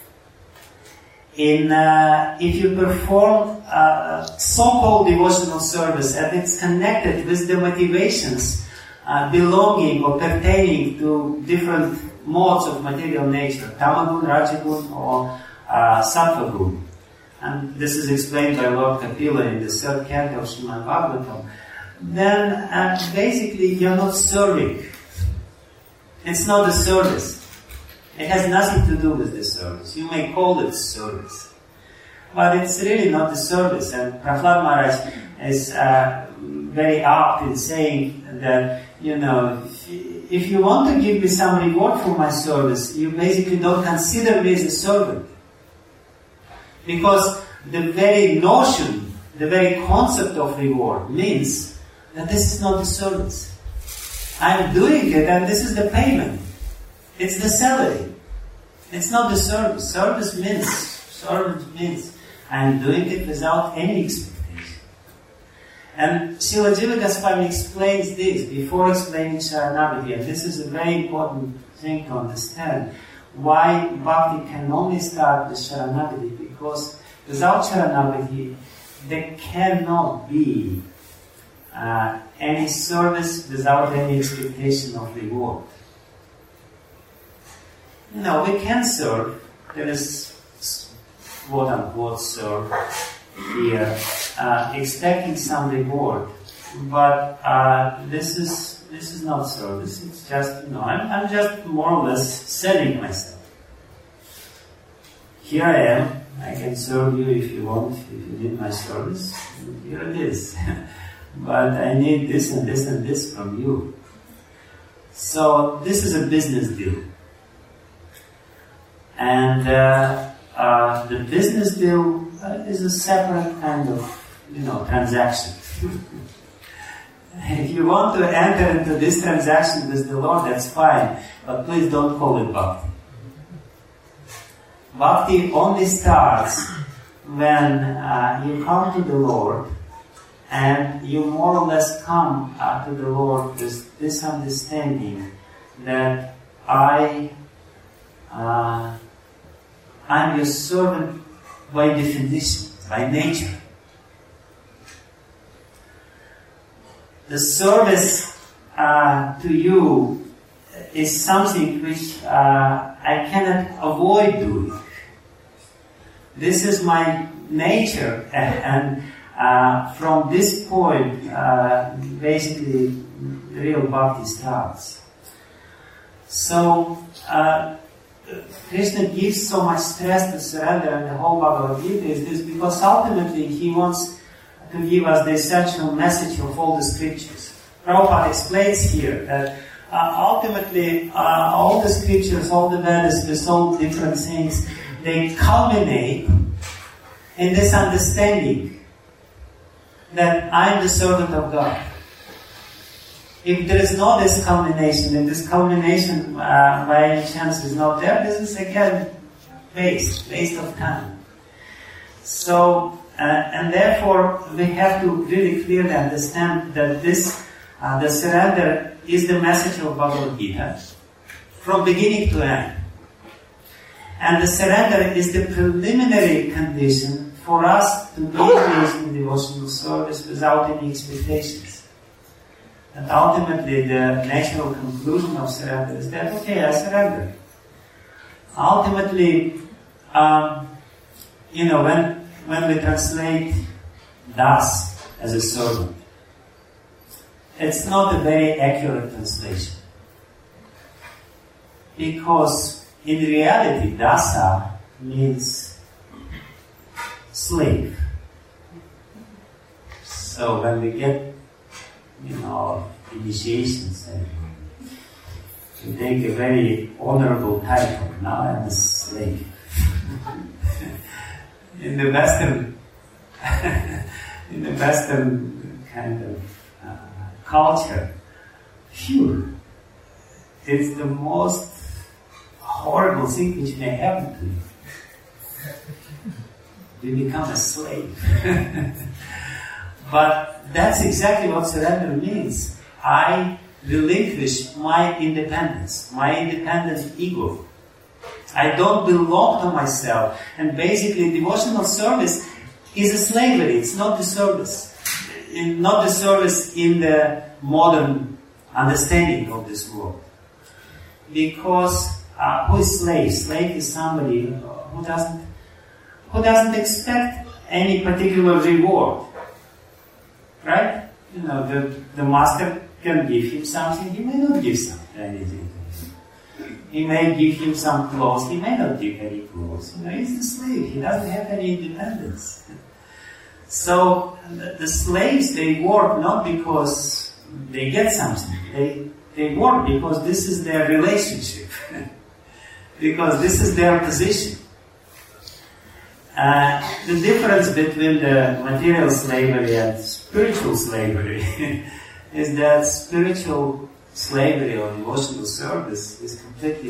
In uh, if you perform uh, so-called devotional service and it's connected with the motivations Uh, belonging or pertaining to different modes of material nature, tamagun, rajagun, or uh, sattvagun. And this is explained by Lord Kapila in the third canto of Srimad Bhagavatam. Then uh, basically you're not serving. It's not a service. It has nothing to do with the service. You may call it service, but it's really not the service. And Prahlad Maharaj is uh, very apt in saying that, you know, if, if you want to give me some reward for my service, you basically don't consider me as a servant. Because the very notion, the very concept of reward means that this is not the service. I'm doing it and this is the payment. It's the salary. It's not the service. Service means, service means I'm doing it without any expectation. And Srila Jiva Goswami explains this before explaining Sharanagati, and this is a very important thing to understand. Why bhakti can only start with Sharanagati, because without Sharanagati there cannot be uh, any service without any expectation of reward. You know, we can serve, there is quote unquote serve here, uh, expecting some reward, but uh, this is this is not service. It's just, you know, I'm, I'm just more or less selling myself. Here I am. I can serve you if you want, if you need my service. Here it is. But I need this and this and this from you. So this is a business deal. And uh, uh, the business deal uh, is a separate kind of, you know, transaction. If you want to enter into this transaction with the Lord, that's fine. But please don't call it bhakti. Bhakti only starts when uh, you come to the Lord and you more or less come uh, to the Lord with this understanding that I, uh, I'm your servant by definition, by nature. The service uh, to you is something which uh, I cannot avoid doing. This is my nature, and, and uh, from this point, uh, basically, real bhakti starts. So, uh, Krishna gives so much stress to surrender, and the whole Bhagavad Gita is this because ultimately he wants to give us the essential message of all the scriptures. Prabhupada explains here that uh, ultimately uh, all the scriptures, all the Vedas, with all different things, they culminate in this understanding that I am the servant of God. If there is no this culmination, if this culmination uh, by any chance is not there, this is again waste, waste of time. So, uh, and therefore we have to really clearly understand that this, uh, the surrender is the message of Bhagavad Gita from beginning to end. And the surrender is the preliminary condition for us to be engaged in devotional service without any expectations. And ultimately the natural conclusion of surrender is that, okay, I surrender. Ultimately, um, you know, when, when we translate das as a servant, it's not a very accurate translation. Because in reality, dasa means slave. So when we get, you know, initiations, we take a very honorable title. Now I'm a slave. in the Western, in the Western kind of uh, culture, phew, it's the most horrible thing which may happen to you. You become a slave. But that's exactly what surrender means. I relinquish my independence, my independent ego. I don't belong to myself. And basically devotional service is a slavery, it's not the service. In, not the service in the modern understanding of this world. Because uh, who is slave? Slave is somebody who doesn't who doesn't expect any particular reward. Right? You know, the, the master can give him something, he may not give something, anything to him. He may give him some clothes, he may not give any clothes. You know, he's the slave, he doesn't have any independence. So the, the slaves, they work not because they get something, they, they work because this is their relationship, because this is their position. Uh, the difference between the material slavery and spiritual slavery is that spiritual slavery or devotional service is completely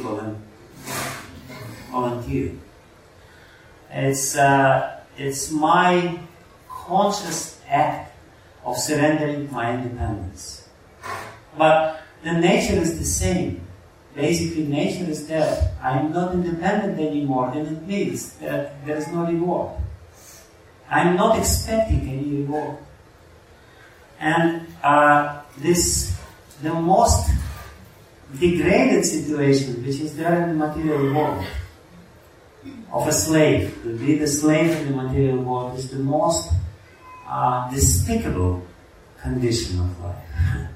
volunteer. It's uh, it's my conscious act of surrendering my independence. But the nature is the same. Basically, nature is that I am not independent anymore, and it means that there is no reward. I am not expecting any reward. And uh, this, the most degraded situation which is there in the material world, of a slave, to be the slave in the material world, is the most uh, despicable condition of life.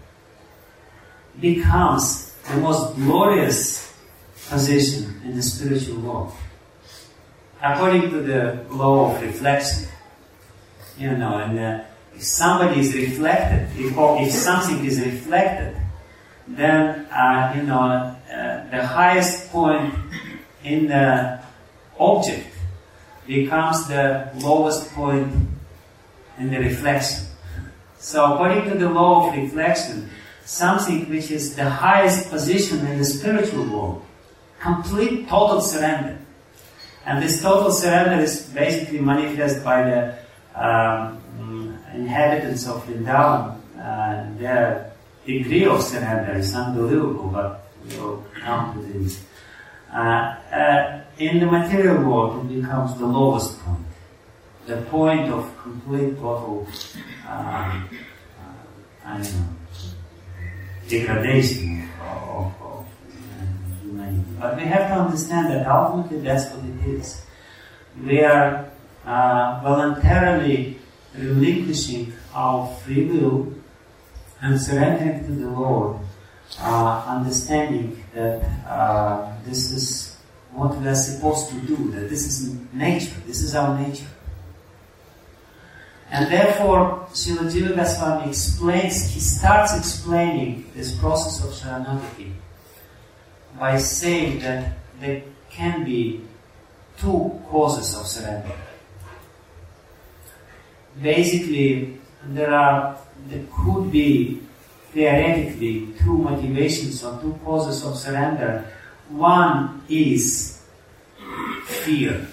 Becomes the most glorious position in the spiritual world. According to the law of reflection, you know, and uh, if somebody is reflected, if, or if something is reflected, then, uh, you know, uh, the highest point in the object becomes the lowest point in the reflection. So according to the law of reflection, something which is the highest position in the spiritual world, complete total surrender. And this total surrender is basically manifest by the um, inhabitants of Vrindavan. Uh, their degree of surrender is unbelievable, but we will come to this. Uh, uh, in the material world, it becomes the lowest point, the point of complete total, uh, uh, I don't know, degradation of, of, of uh, humanity. But we have to understand that ultimately that's what it is. We are uh, voluntarily relinquishing our free will and surrendering to the Lord, uh, understanding that uh, this is what we are supposed to do, that this is nature, this is our nature. And therefore, Srila Jiva Goswami explains, he starts explaining this process of Sharanagati by saying that there can be two causes of surrender. Basically, there are, there could be theoretically two motivations or two causes of surrender. One is fear.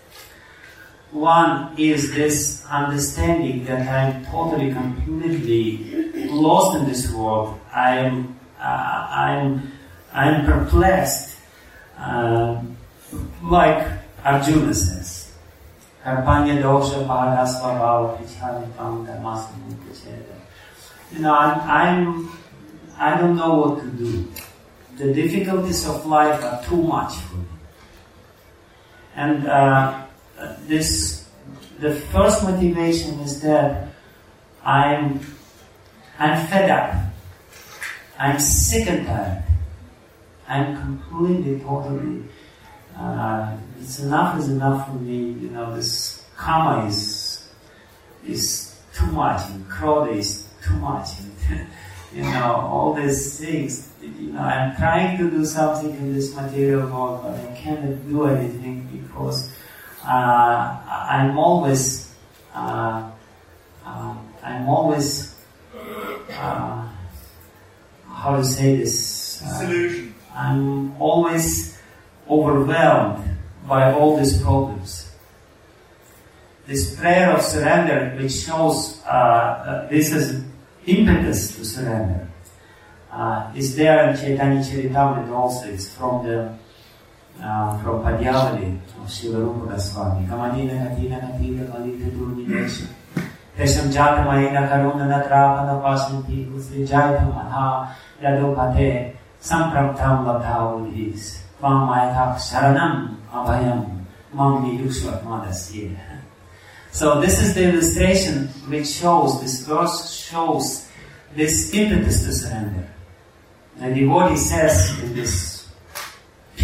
One is this understanding that I'm totally, completely lost in this world. I'm, uh, I'm, I'm perplexed, uh, like Arjuna says. Karpanya dosha bhadasva bhava picharitam dharmasam ukacheda. You know, I'm, I'm, I don't know what to do. The difficulties of life are too much for me. And uh, this, the first motivation is that I'm, I'm fed up. I'm sick and tired. I'm completely, totally, uh, it's enough is enough for me. You know, this karma is, is too much, and krodha is too much. And, you know, all these things, you know, I'm trying to do something in this material world, but I cannot do anything because uh, I'm always, uh, uh, I'm always, uh, how to say this? Uh, Solution. I'm always overwhelmed by all these problems. This prayer of surrender, which shows uh, uh, this is impetus to surrender, uh, is there in Chaitanya Charitamrita also. It's from the uh, from Padyavali of Srila Rupa Goswami. Kamadina katina katina kalita durmidesha Tesham jatamayena karuna natrapana pasanti usri jaitam anha yadopate sampraptam labdhavodhis Vam mayathak sharanam abhayam mamni yukshvat madasya. So this is the illustration which shows, this verse shows this impetus to surrender. The devotee says in this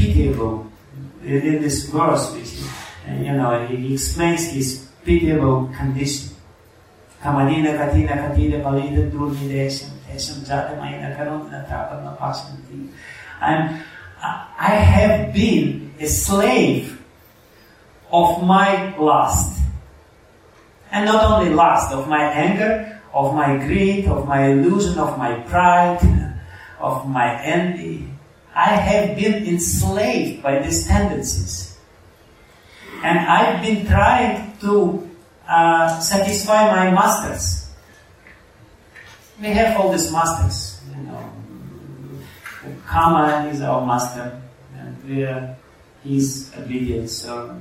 pitiable in this verse, which, you know, he explains his pitiable condition. Kamadina katina katida palida durni desam desam jatamaina karuna tapana pashanti. I'm, I have been a slave of my lust. And not only lust, of my anger, of my greed, of my illusion, of my pride, of my envy. I have been enslaved by these tendencies. And I've been trying to uh, satisfy my masters. We have all these masters, you know. Kama is our master, and we are his obedient servant.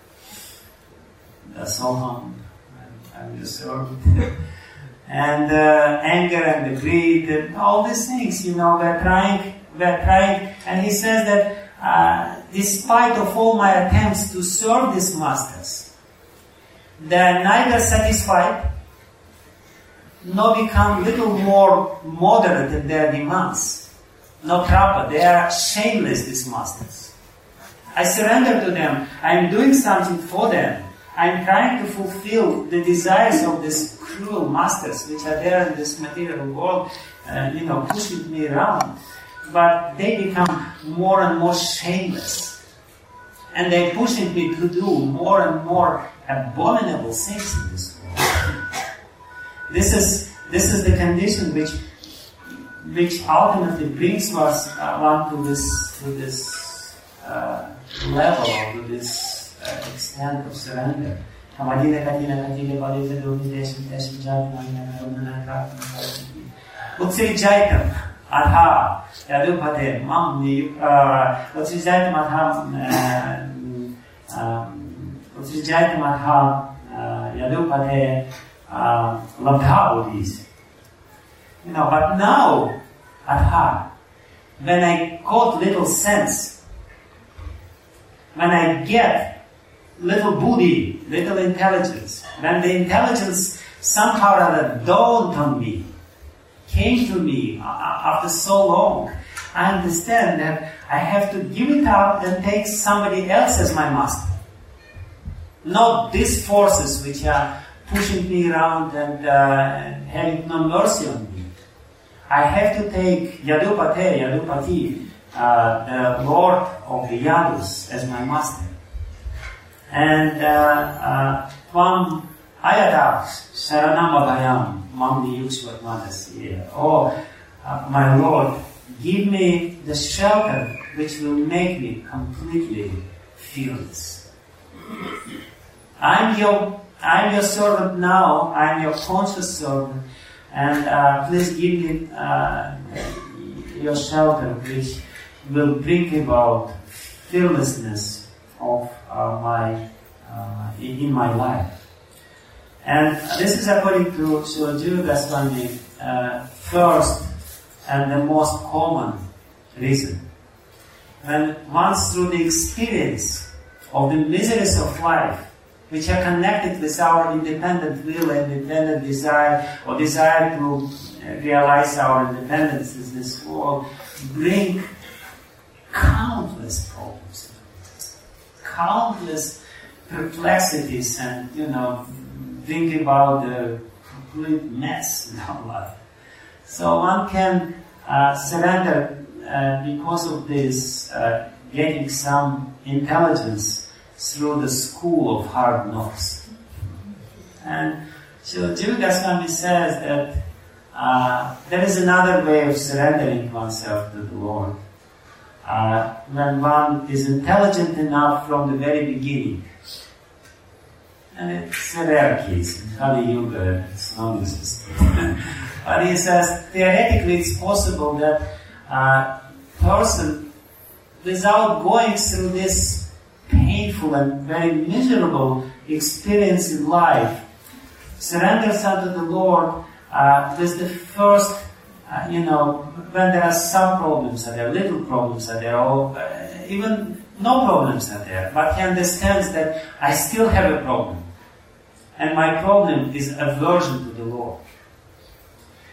That's all harm. I'm your servant. And uh, anger and the greed and all these things, you know, we're trying, we're trying. And he says that uh, despite of all my attempts to serve these masters, they're neither satisfied nor become little more moderate in their demands. No proper. They are shameless, these masters. I surrender to them. I'm doing something for them. I'm trying to fulfill the desires of these cruel masters, which are there in this material world, uh, you know, pushing me around. But they become more and more shameless. And they're pushing me to do more and more abominable things in this world. This is, this is the condition which which ultimately brings us uh, one to this to this uh, level, to this uh, extent of surrender. Utsrijaitam adha yadupate mamni utsrijaitam adha utsrijaitam adha yadupate labdha udis. You know, but now, at heart, when I got little sense, when I get little buddhi, little intelligence, when the intelligence somehow or other dawned on me, came to me after so long, I understand that I have to give it up and take somebody else as my master. Not these forces which are pushing me around and uh, having no mercy on me. I have to take Yadupate, Yadupati, uh, the Lord of the Yadus, as my master. And Tvam Ayadav Saranama Bhayam Mamdi Yuksvat Madasi. Oh, uh, my Lord, give me the shelter which will make me completely fearless. I'm your, I'm your servant now, I'm your conscious servant. And uh, please give me uh, your shelter, which will bring about fearlessness of uh, my uh, in, in my life. And this is according to Srila Jiva Goswami, uh, first and the most common reason. And once through the experience of the miseries of life, which are connected with our independent will and independent desire, or desire to realize our independence in this world, bring countless problems, countless perplexities, and, you know, think about the complete mess in our life. So one can uh, surrender uh, because of this, uh, getting some intelligence through the school of hard knocks. And so Jiva Goswami says that uh, there is another way of surrendering oneself to the Lord. Uh, when one is intelligent enough from the very beginning. And it's a rare case. In Kali Yuga, it's non-existent. But he says, theoretically it's possible that a person, without going through this painful and very miserable experience in life, surrenders unto the Lord uh, with the first, uh, you know, when there are some problems are there, little problems are there, or uh, even no problems are there, but he understands that I still have a problem. And my problem is aversion to the Lord.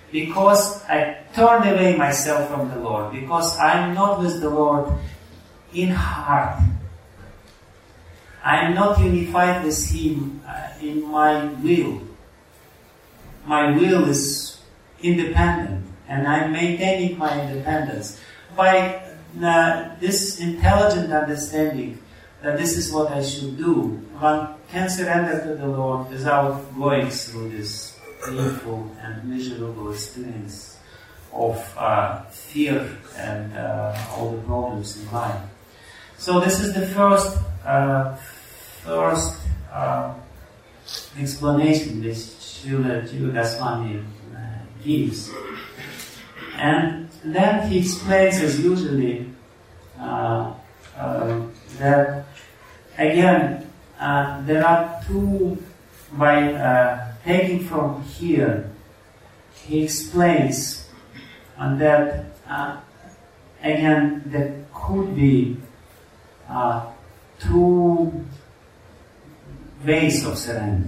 Because I turned away myself from the Lord, because I'm not with the Lord in heart. I am not unified with Him uh, in my will. My will is independent, and I'm maintaining my independence by uh, this intelligent understanding that this is what I should do. One can surrender to the Lord without going through this painful and miserable experience of uh, fear and uh, all the problems in life. So this is the first uh, first uh, explanation which Srila Jiva Goswami uh, gives. And then he explains, as usually, uh, uh, that again uh, there are two, by uh, taking from here, he explains and that uh, again there could be uh, two ways of surrender.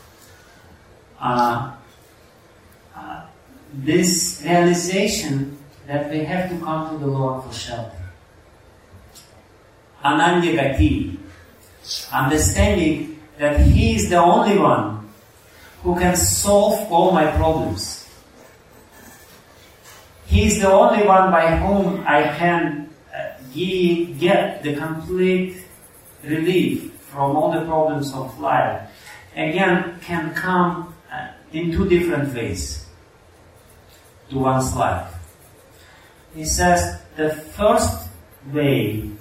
Uh, uh, this realization that we have to come to the Lord for shelter. Ananyagati, understanding that He is the only one who can solve all my problems. He is the only one by whom I can uh, give, get the complete relief from all the problems of life. Again, can come uh, in two different ways to one's life. He says the first way,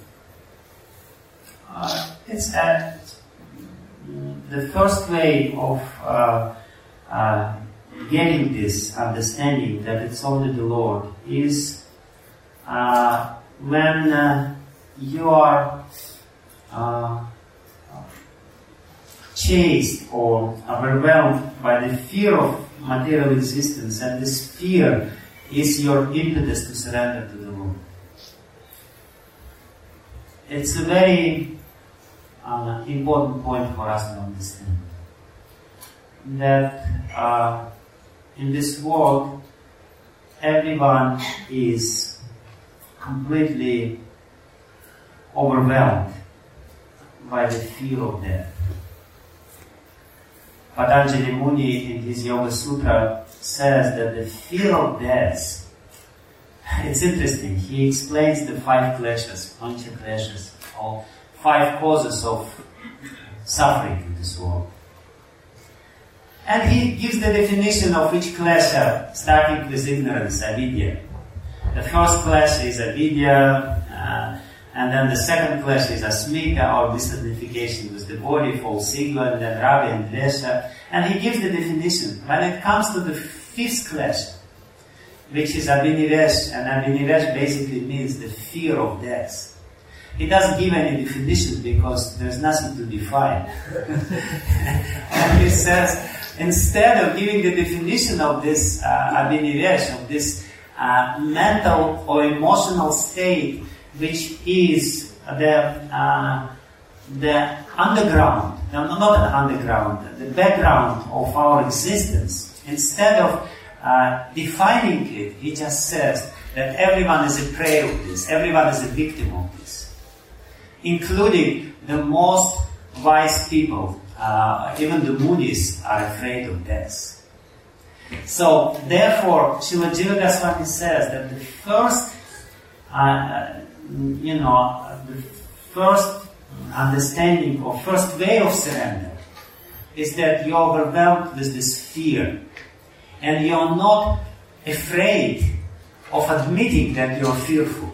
uh, it's uh, the first way of uh, uh, getting this understanding that it's only the Lord is uh, when uh, you are uh, chased or overwhelmed by the fear of material existence, and this fear is your impetus to surrender to the Lord. It's a very uh, important point for us to understand that uh, in this world everyone is completely overwhelmed by the fear of death. Patanjali Muni in his Yoga Sutra says that the fear of death, it's interesting, he explains the five kleshas, pancha kleshas, or five causes of suffering in this world. And he gives the definition of each klesha, starting with ignorance, avidya. The first klesha is avidya, uh, and then the second klesha is asmita, or disidentification with the body, false ego, and then raga and dvesha. And he gives the definition. When it comes to the fifth klesha, which is abhinivesh, and abhinivesh basically means the fear of death. He doesn't give any definition because there's nothing to define. And he says, instead of giving the definition of this uh, abhinivesh, of this uh, mental or emotional state, which is the uh, the underground, no, not an underground, the background of our existence. Instead of uh, defining it, he just says that everyone is a prey of this, everyone is a victim of this, including the most wise people. Uh, even the Munis are afraid of death. So, therefore, Srila Jiva Goswami says that the first uh, you know, the first understanding or first way of surrender is that you're overwhelmed with this fear and you're not afraid of admitting that you're fearful.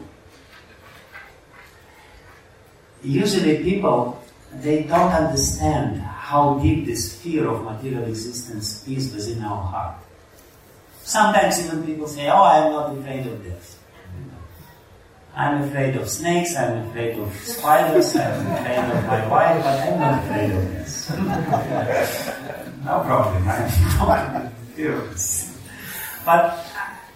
Usually people, they don't understand how deep this fear of material existence is within our heart. Sometimes even people say, oh, I'm not afraid of death. I'm afraid of snakes, I'm afraid of spiders, I'm afraid of my wife, but I'm not afraid of this. No problem, I'm not fearless. But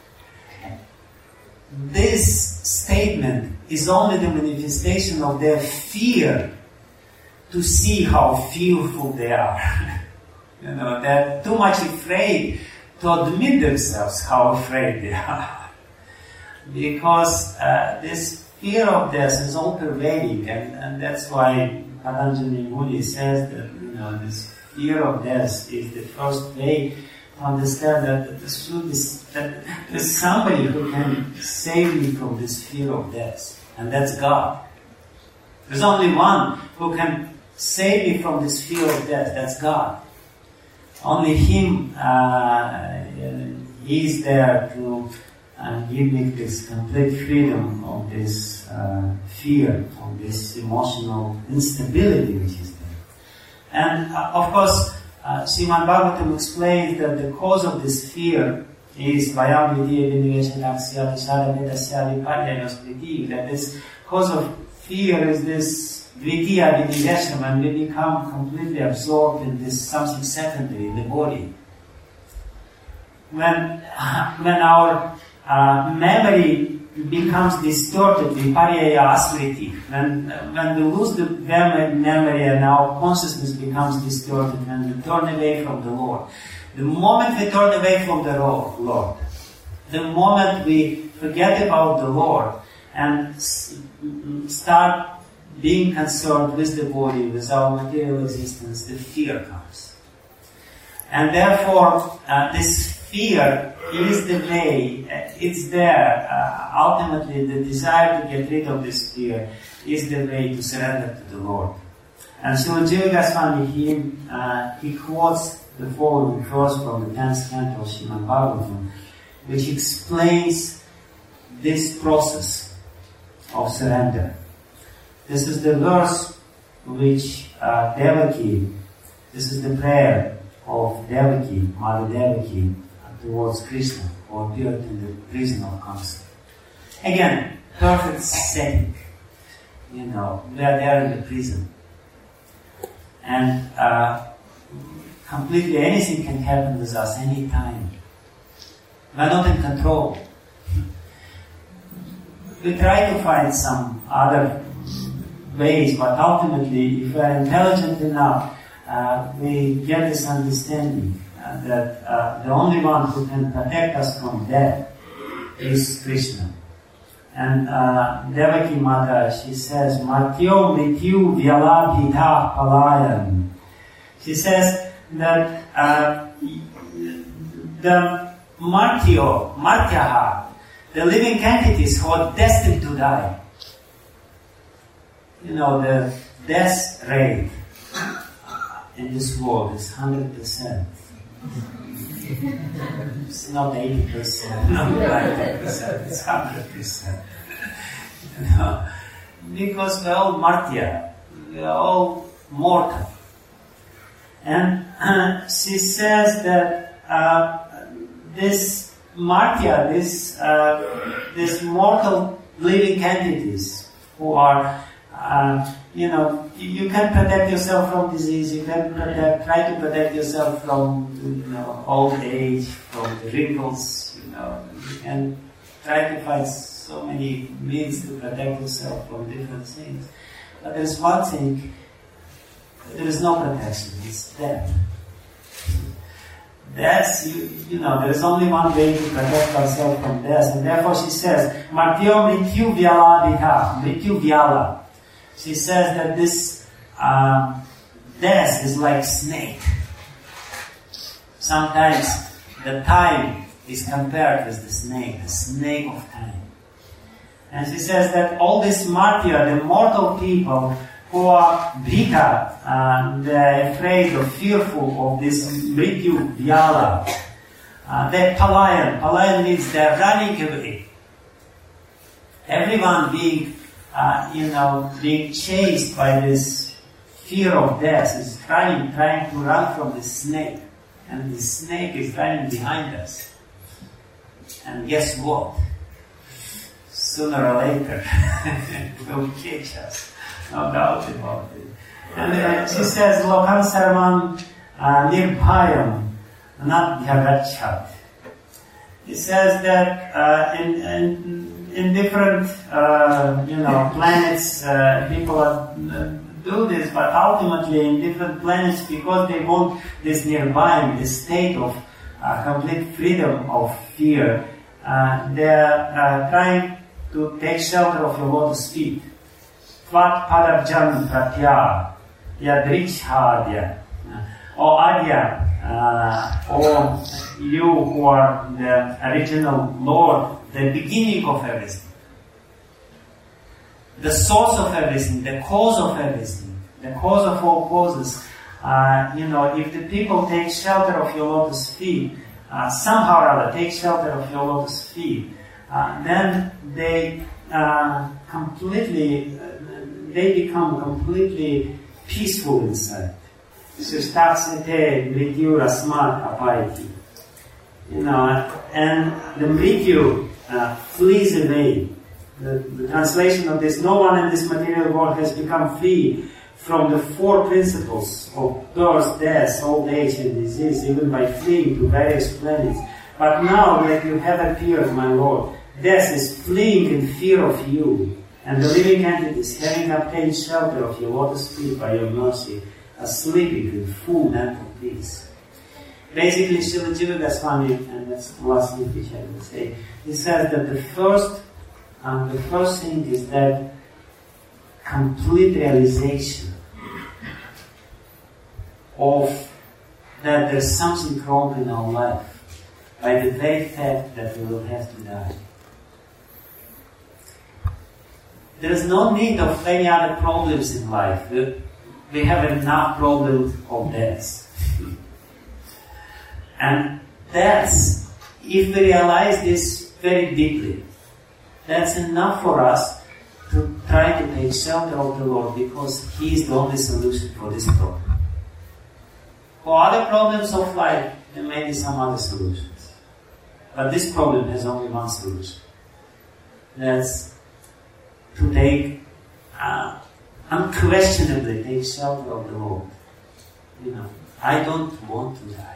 this statement is only the manifestation of their fear to see how fearful they are. You know, they're too much afraid to admit themselves how afraid they are. Because uh, this fear of death is all pervading, and, and that's why Patanjali Muni says that, you know, this fear of death is the first way to understand that the truth is that there's somebody who can save me from this fear of death, and that's God. There's only one who can save me from this fear of death, that's God. Only Him uh, is there to uh, give me this complete freedom of this uh, fear, of this emotional instability which is there. And uh, of course, uh, Srimad Bhagavatam explains that the cause of this fear is Vayam Vidya Viniveshanaksya Vishada Vedasyadi Padyayos Vidhi, that this cause of fear is this Vidya Vinivesham, and we become completely absorbed in this something secondary, in the body. When, when our uh, memory becomes distorted, viparya asmriti, when, when we lose the memory and our consciousness becomes distorted, when we turn away from the Lord. The moment we turn away from the Lord, the moment we forget about the Lord and start being concerned with the body, with our material existence, the fear comes. And therefore, uh, this fear is the way, uh, it's there. Uh, ultimately, the desire to get rid of this fear is the way to surrender to the Lord. And Srila Jiva Goswami, he, uh, he quotes the following verse from the tenth canto of Srimad Bhagavatam, which explains this process of surrender. This is the verse which uh, Devaki, this is the prayer of Devaki, Mother Devaki, towards Krishna, who appeared in the prison of Kamsa. Again, perfect setting. You know, we are there in the prison. And uh, completely anything can happen with us anytime. We are not in control. We try to find some other ways, but ultimately, if we are intelligent enough, uh, we get this understanding uh, that uh, the only one who can protect us from death is Krishna. And uh, Devaki Mata, she says, Matyo Mrityu Vyala Pita Palayan. She says that uh, the Martyo, Martyaha, the living entities who are destined to die, you know, the death rate in this world is one hundred percent. It's not eighty percent, not ninety percent, it's one hundred percent. You know, because we're all martya, we're all mortal. And uh, she says that uh, this martya, this, uh, this mortal living entities who are Uh, you know, you can protect yourself from disease, you can protect, try to protect yourself from, you know, old age, from the wrinkles, you know, you can try to find so many means to protect yourself from different things. But there's one thing, there is no protection, it's death. That's, you, you know, there is only one way to protect ourselves from death, and therefore she says, Martyo Mrityu Vyala Dita, Mrityu Vyala. She says that this um, death is like snake. Sometimes the time is compared with the snake, the snake of time. And she says that all this martyr, the mortal people who are bhita, uh, they're afraid or fearful of this mrityu vyala, uh, they're palayan. Palayan means they're running away. Everyone being Uh, you know, being chased by this fear of death, is trying, trying to run from the snake, and the snake is running behind us. And guess what? Sooner or later, it will catch us, no doubt about it. And uh, she says, "Lokan sarvam uh, nirbhayam, not bhyagachat." It says that uh, in, in In different, uh, you know, planets, uh, people are, uh, do this, but ultimately in different planets, because they want this nearby, this state of uh, complete freedom of fear, uh, they're uh, trying to take shelter of your lotus feet. Tvat padabjan pratya yadrichhadya. O Adya, uh, or you who are the original Lord, the beginning of everything, the source of everything, the cause of everything, the cause of all causes. Uh, you know, if the people take shelter of your lotus feet, uh, somehow or other take shelter of your lotus feet, uh, then they uh, completely, uh, they become completely peaceful inside. Sustatsete mrityu rasmat apariti. You know, and the mrityu uh, flees away. The, the translation of this, no one in this material world has become free from the four principles of birth, death, old age and disease, even by fleeing to various planets. But now that you have appeared, my Lord, death is fleeing in fear of you, and the living entities, having obtained shelter of your lotus feet by your mercy, are sleeping in full mental peace. Basically, Srila Jiva Goswami, and that's the last thing which I will say, he says that the first, um, the first thing is that complete realization of that there's something wrong in our life by the very fact that we will have to die. There is no need of any other problems in life. We have enough problems of death. And that's, if we realize this very deeply, that's enough for us to try to take shelter of the Lord, because He is the only solution for this problem. For other problems of life, there may be some other solutions. But this problem has only one solution. That's to take, uh, unquestionably take shelter of the Lord. You know, I don't want to die.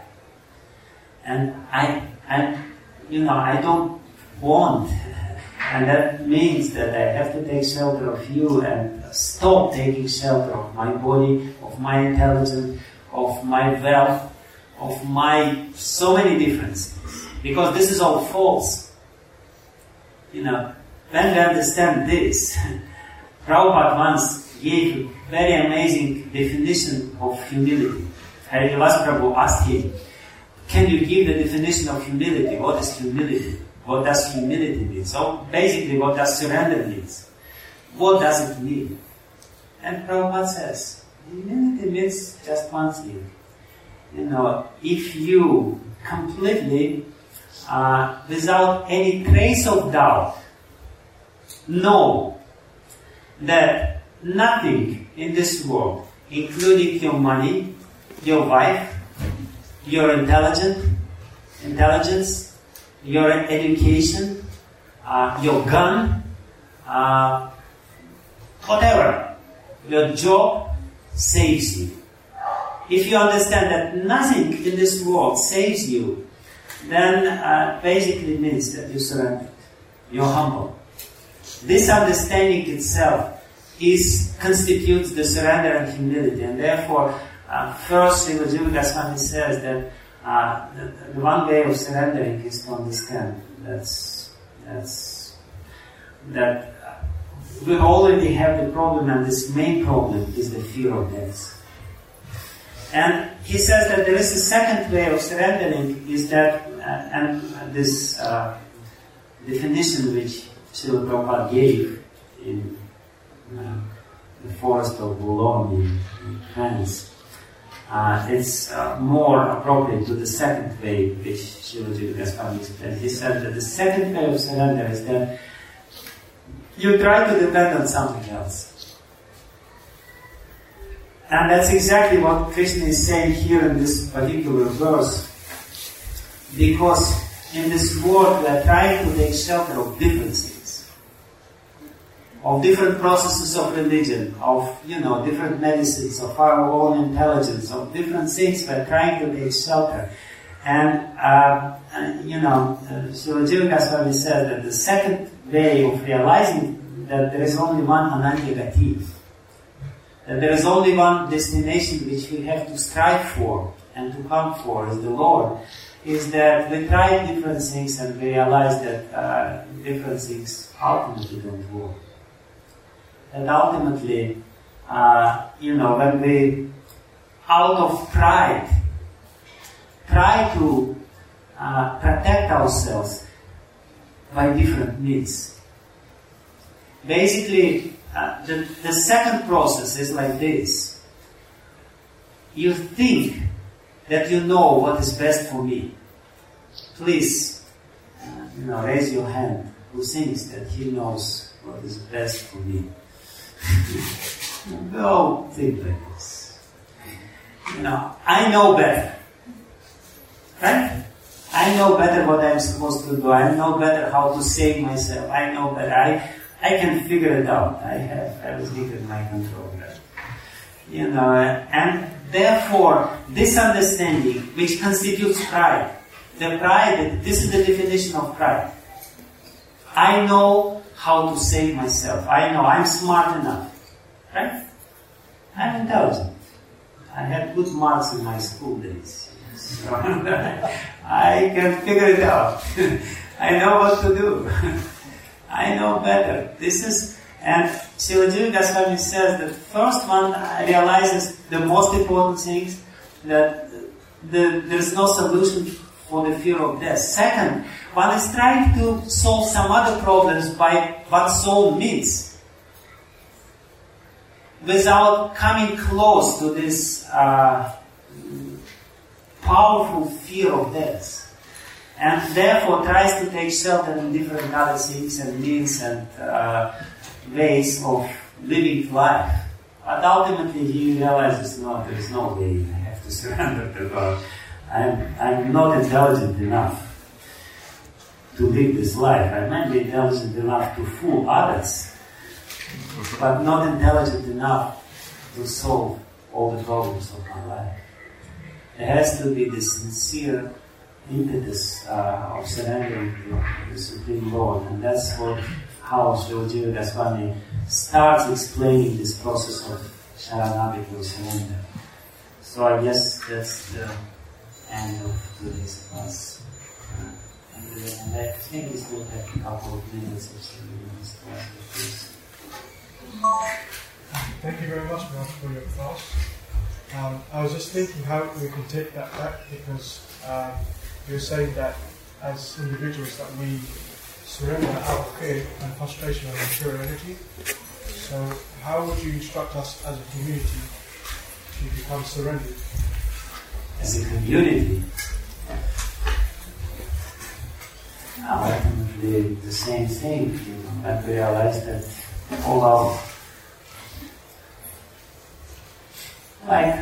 And I, I, you know, I don't want. And that means that I have to take shelter of you and stop taking shelter of my body, of my intelligence, of my wealth, of my so many different things. Because this is all false. You know, when we understand this, Prabhupada once gave a very amazing definition of humility. Haridas Prabhu asked him, can you give the definition of humility? What is humility? What does humility mean? So basically, what does surrender mean? What does it mean? And Prabhupada says, humility means just one thing. You know, if you completely, uh, without any trace of doubt, know that nothing in this world, including your money, your wife, your intelligence, intelligence, your education, uh, your gun, uh, whatever, your job saves you. If you understand that nothing in this world saves you, then uh, basically means that you surrender. You're humble. This understanding itself is constitutes the surrender and humility, and therefore, uh, first, Srila Jiva Goswami says that uh, the, the one way of surrendering is to understand that's that's that uh, we already have the problem, and this main problem is the fear of death. And he says that there is a second way of surrendering, is that, uh, and this uh, definition which Srila Prabhupada gave in uh, the forest of Boulogne in, in France, uh, it's uh, more appropriate to the second way which Srila Jiva Goswami explained. He said that the second way of surrender is that you try to depend on something else. And that's exactly what Krishna is saying here in this particular verse. Because in this world we are trying to take shelter of different things. Of different processes of religion, of, you know, different medicines, of our own intelligence, of different things we are trying to take shelter. And, uh, and you know, uh, Srila Jiva Goswami said that the second way of realizing that there is only one Ananya Gati, that there is only one destination which we have to strive for and to come for, is the Lord, is that we try different things and we realize that uh, different things ultimately don't work. And ultimately, uh, you know, when we, out of pride, try to uh, protect ourselves by different means. Basically, uh, the, the second process is like this. You think that you know what is best for me. Please, uh, you know, raise your hand who thinks that he knows what is best for me. Don't think like this. You know, I know better. Right? I know better what I'm supposed to do. I know better how to save myself. I know better. I, I can figure it out. I have everything in my control. Right? You know, and therefore, this understanding, which constitutes pride, the pride, this is the definition of pride. I know how to save myself. I know I'm smart enough. Right? I'm intelligent. I had good marks in my school days. So I can figure it out. I know what to do. I know better. This is, and Srila Jiva Goswami says that first one realizes the most important things, that the, there is no solution for the fear of death. Second, one is trying to solve some other problems by what soul means, without coming close to this uh, powerful fear of death. And therefore tries to take shelter in different other things and means and uh, ways of living life. But ultimately he realizes, no, there is no way, I have to surrender to God. I'm, I'm not intelligent enough to live this life. I might be intelligent enough to fool others, but not intelligent enough to solve all the problems of my life. There has to be this sincere impetus uh, of surrendering to the Supreme Lord, and that's what how Srila Jiva Goswami starts explaining this process of Sharanagati or surrender. So I guess that's the end of today's class. Uh, and, uh, and I think we still have a couple of minutes or so in this class. Please. Thank you very much, Matt, for your class. Um, I was just thinking how we can take that back, because um, you're saying that as individuals that we surrender out of fear and frustration and impure energy. So how would you instruct us as a community to become surrendered? As a community? Now, ultimately the same thing, you know, and we realize that all our, like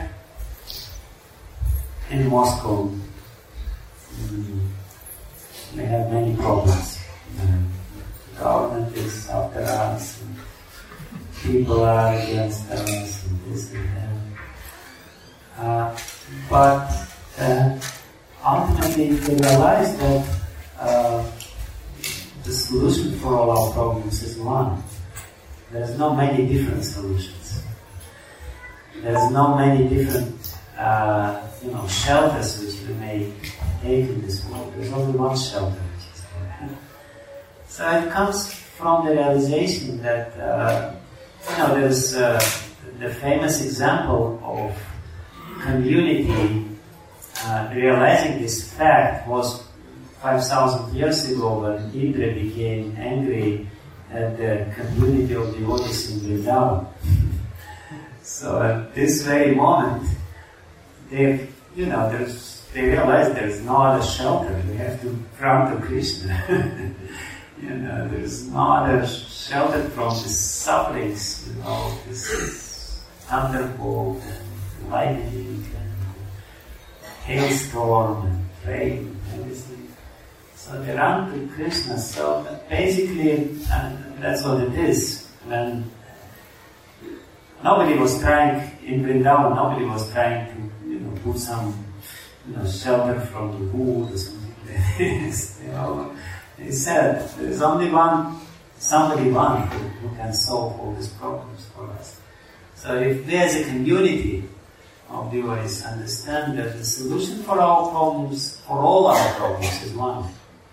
in Moscow, mm, we have many problems. The government is after us, and people are against us, and this and that. Uh, but uh, ultimately we realize that uh, the solution for all our problems is one. There's not many different solutions. There's not many different uh, you know, shelters which we may take in this world. There's only one shelter which is there. So it comes from the realization that uh, you know, there's uh, the famous example of community uh, realizing this fact was five thousand years ago when Indra became angry at the community of devotees in Vrindavan. So at this very moment, they, you know, there's, they realize there's no other shelter. We have to come to Krishna. You know, there's no other shelter from the sufferings, you know, this thunderbolt and lightning and hailstorm and rain and everything. So they run to Krishna. So basically, and that's what it is. When nobody was trying in Vrindavan, nobody was trying to, you know, put some, you know, shelter from the wood or something like this. You know, he said there's only one, somebody one who, who can solve all these problems for us. So if we as a community of devotees understand that the solution for our problems, for all our problems, is one.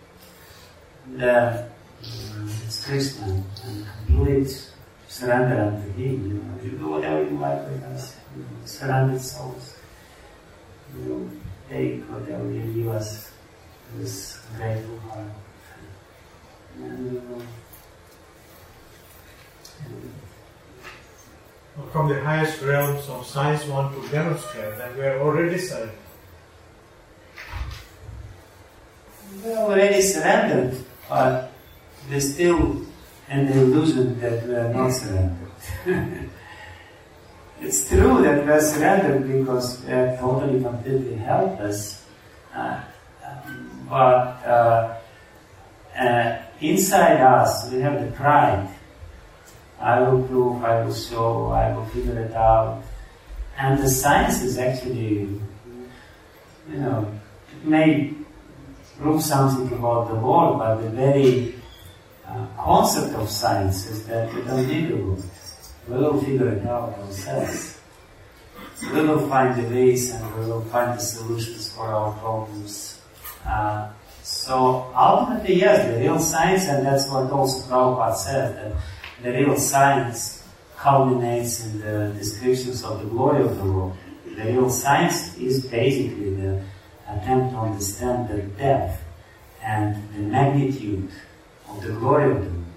The, um, it's Krishna, and complete surrender unto Him. You know, you do whatever you like with us. You know, surrendered souls. You will take whatever you give us with grateful heart. And we will. From the highest realms of science want to demonstrate that we are already surrendered. We are already surrendered, but we're still in the illusion that we are not surrendered. It's true that we are surrendered because we are totally, completely helpless. Uh, but uh, uh, inside us we have the pride. I will prove, I will show, I will figure it out. And the science is actually, you know, it may prove something about the world, but the very uh, concept of science is that we don't need the world. We will figure it out ourselves. We will find the ways and we will find the solutions for our problems. Uh, so ultimately, yes, the real science, and that's what also Prabhupada said, that the real science culminates in the descriptions of the glory of the world. The real science is basically the attempt to understand the depth and the magnitude of the glory of the world.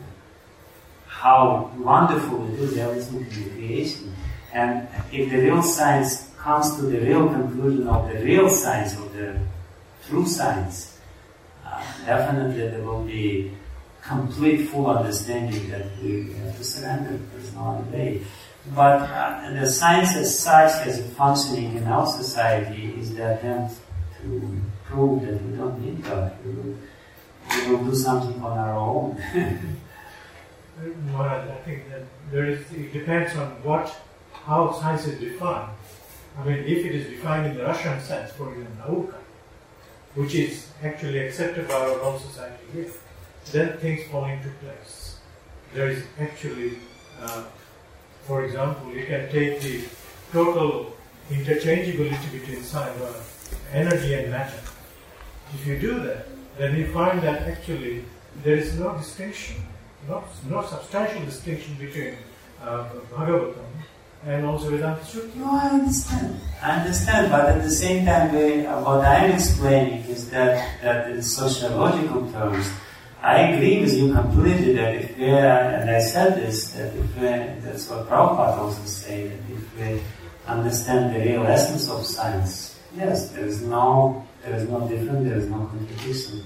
How wonderful it is, everything in the creation. And if the real science comes to the real conclusion of the real science, of the true science, uh, definitely there will be complete, full understanding that we have to surrender. There's no other way. But uh, the science as such, as functioning in our society, is the attempt to prove that we don't need God. We will, we will do something on our own. Well, I think that there is, it depends on what, how science is defined. I mean, if it is defined in the Russian sense, for example, nauka, which is actually accepted by our own society here, then things fall into place. There is actually, uh, for example, you can take the total interchangeability between science, uh, energy and matter. If you do that, then you find that actually there is no distinction, no, no substantial distinction between uh, Bhagavatam and also Vedanta Shruti. No, I understand. I understand, but at the same time, we, uh, what I'm explaining is that, that in sociological terms, I agree with you completely that if we, and I said this, that if we, that's what Prabhupada also said, that if we understand the real essence of science, yes, there is no, there is no difference, there is no contradiction.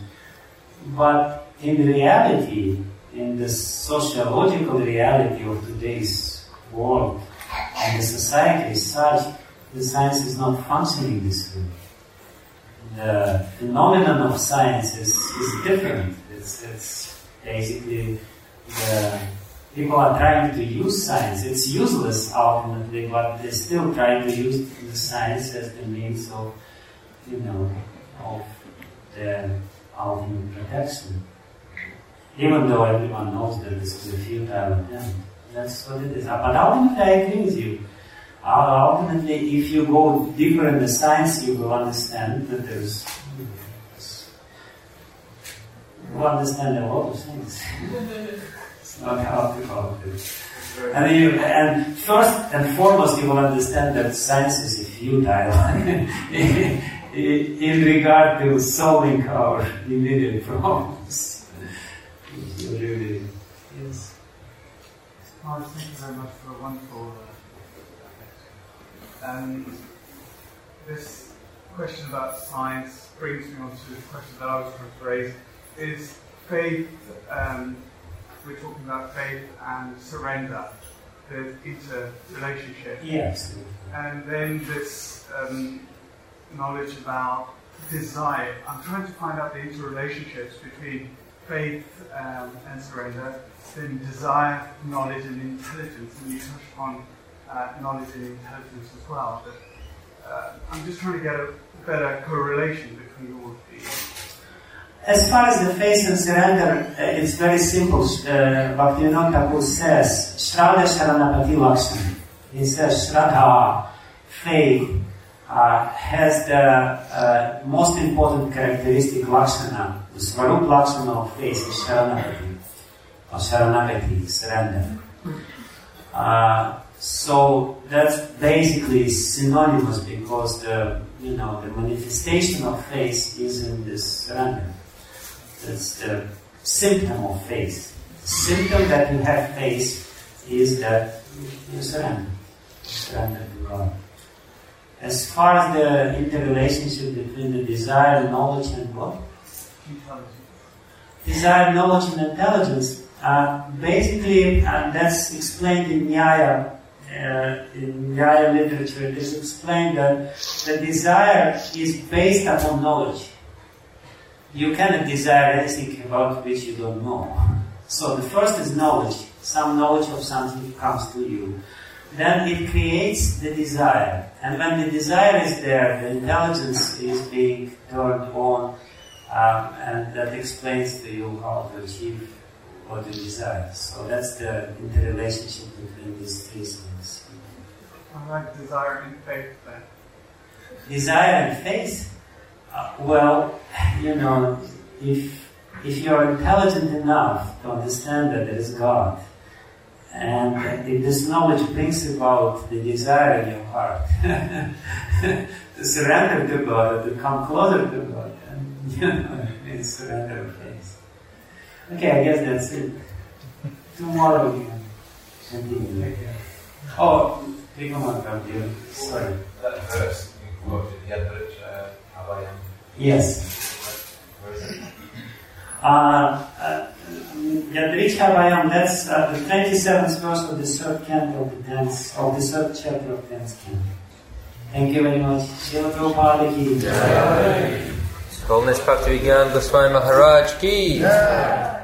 But in reality, in the sociological reality of today's world, and the society is such, the science is not functioning this way. The phenomenon of science is, is different. It's, it's basically the people are trying to use science. It's useless ultimately, but they still try to use the science as the means of, you know, of the ultimate protection. Even though everyone knows that this is a futile attempt. That's what it is. But ultimately, I agree with you. Uh, ultimately, if you go deeper in the science, you will understand that there's you understand a lot of things. It's not hard to call it. And, you, and first and foremost, you will understand that science is futile in, in regard to solving our immediate problems. You really, yes. Oh, thank you very much for a wonderful. Uh, um, this question about science brings me on to the question that I was trying to raise. Is faith, um, we're talking about faith and surrender, the interrelationship. Yes. And then this um, knowledge about desire. I'm trying to find out the interrelationships between faith um, and surrender, then desire, knowledge and intelligence. And you touched on uh, knowledge and intelligence as well. But uh, I'm just trying to get a better correlation between all of these. As far as the faith and surrender, uh, it's very simple. Uh, Bhaktivinoda Thakur says, Shraddha Sharanapati Lakshana. He says, Shraddha, faith uh, has the uh, most important characteristic lakshana. The Svarup lakshana of faith is Sharanagati, or Sharanagati, surrender. Uh, so that's basically synonymous because the you know the manifestation of faith is in this surrender. That's the symptom of faith. The symptom that you have faith is that you surrender. You surrender to God. As far as the interrelationship between the desire, knowledge, and what? Intelligence. Desire, knowledge, and intelligence. Uh, basically, uh, that's explained in Nyaya. Uh, in Nyaya literature, it is explained that the desire is based upon knowledge. You cannot desire anything about which you don't know. So the first is knowledge. Some knowledge of something comes to you. Then it creates the desire. And when the desire is there, the intelligence is being turned on, um, and that explains to you how to achieve what you desire. So that's the interrelationship between these three things. I like desire and faith then. Desire and faith? Uh, well, you know, if if you are intelligent enough to understand that there is God, and if this knowledge brings about the desire in your heart to surrender to God, or to come closer to God, and you know, it's surrender of faith. Okay, I guess that's it. Tomorrow we can continue. Oh, take a moment from you. Sorry. That verse you quoted, Yadrich Havayam. Yes. Uh, uh, Yadrich Havayam, that's uh, the twenty-seventh verse of the third canto of the tenth, of the third chapter of tenth canto. Thank you very much. Srila Prabhupada ki jai. Holiness Bhakti Vigyan Goswami Maharaj ki.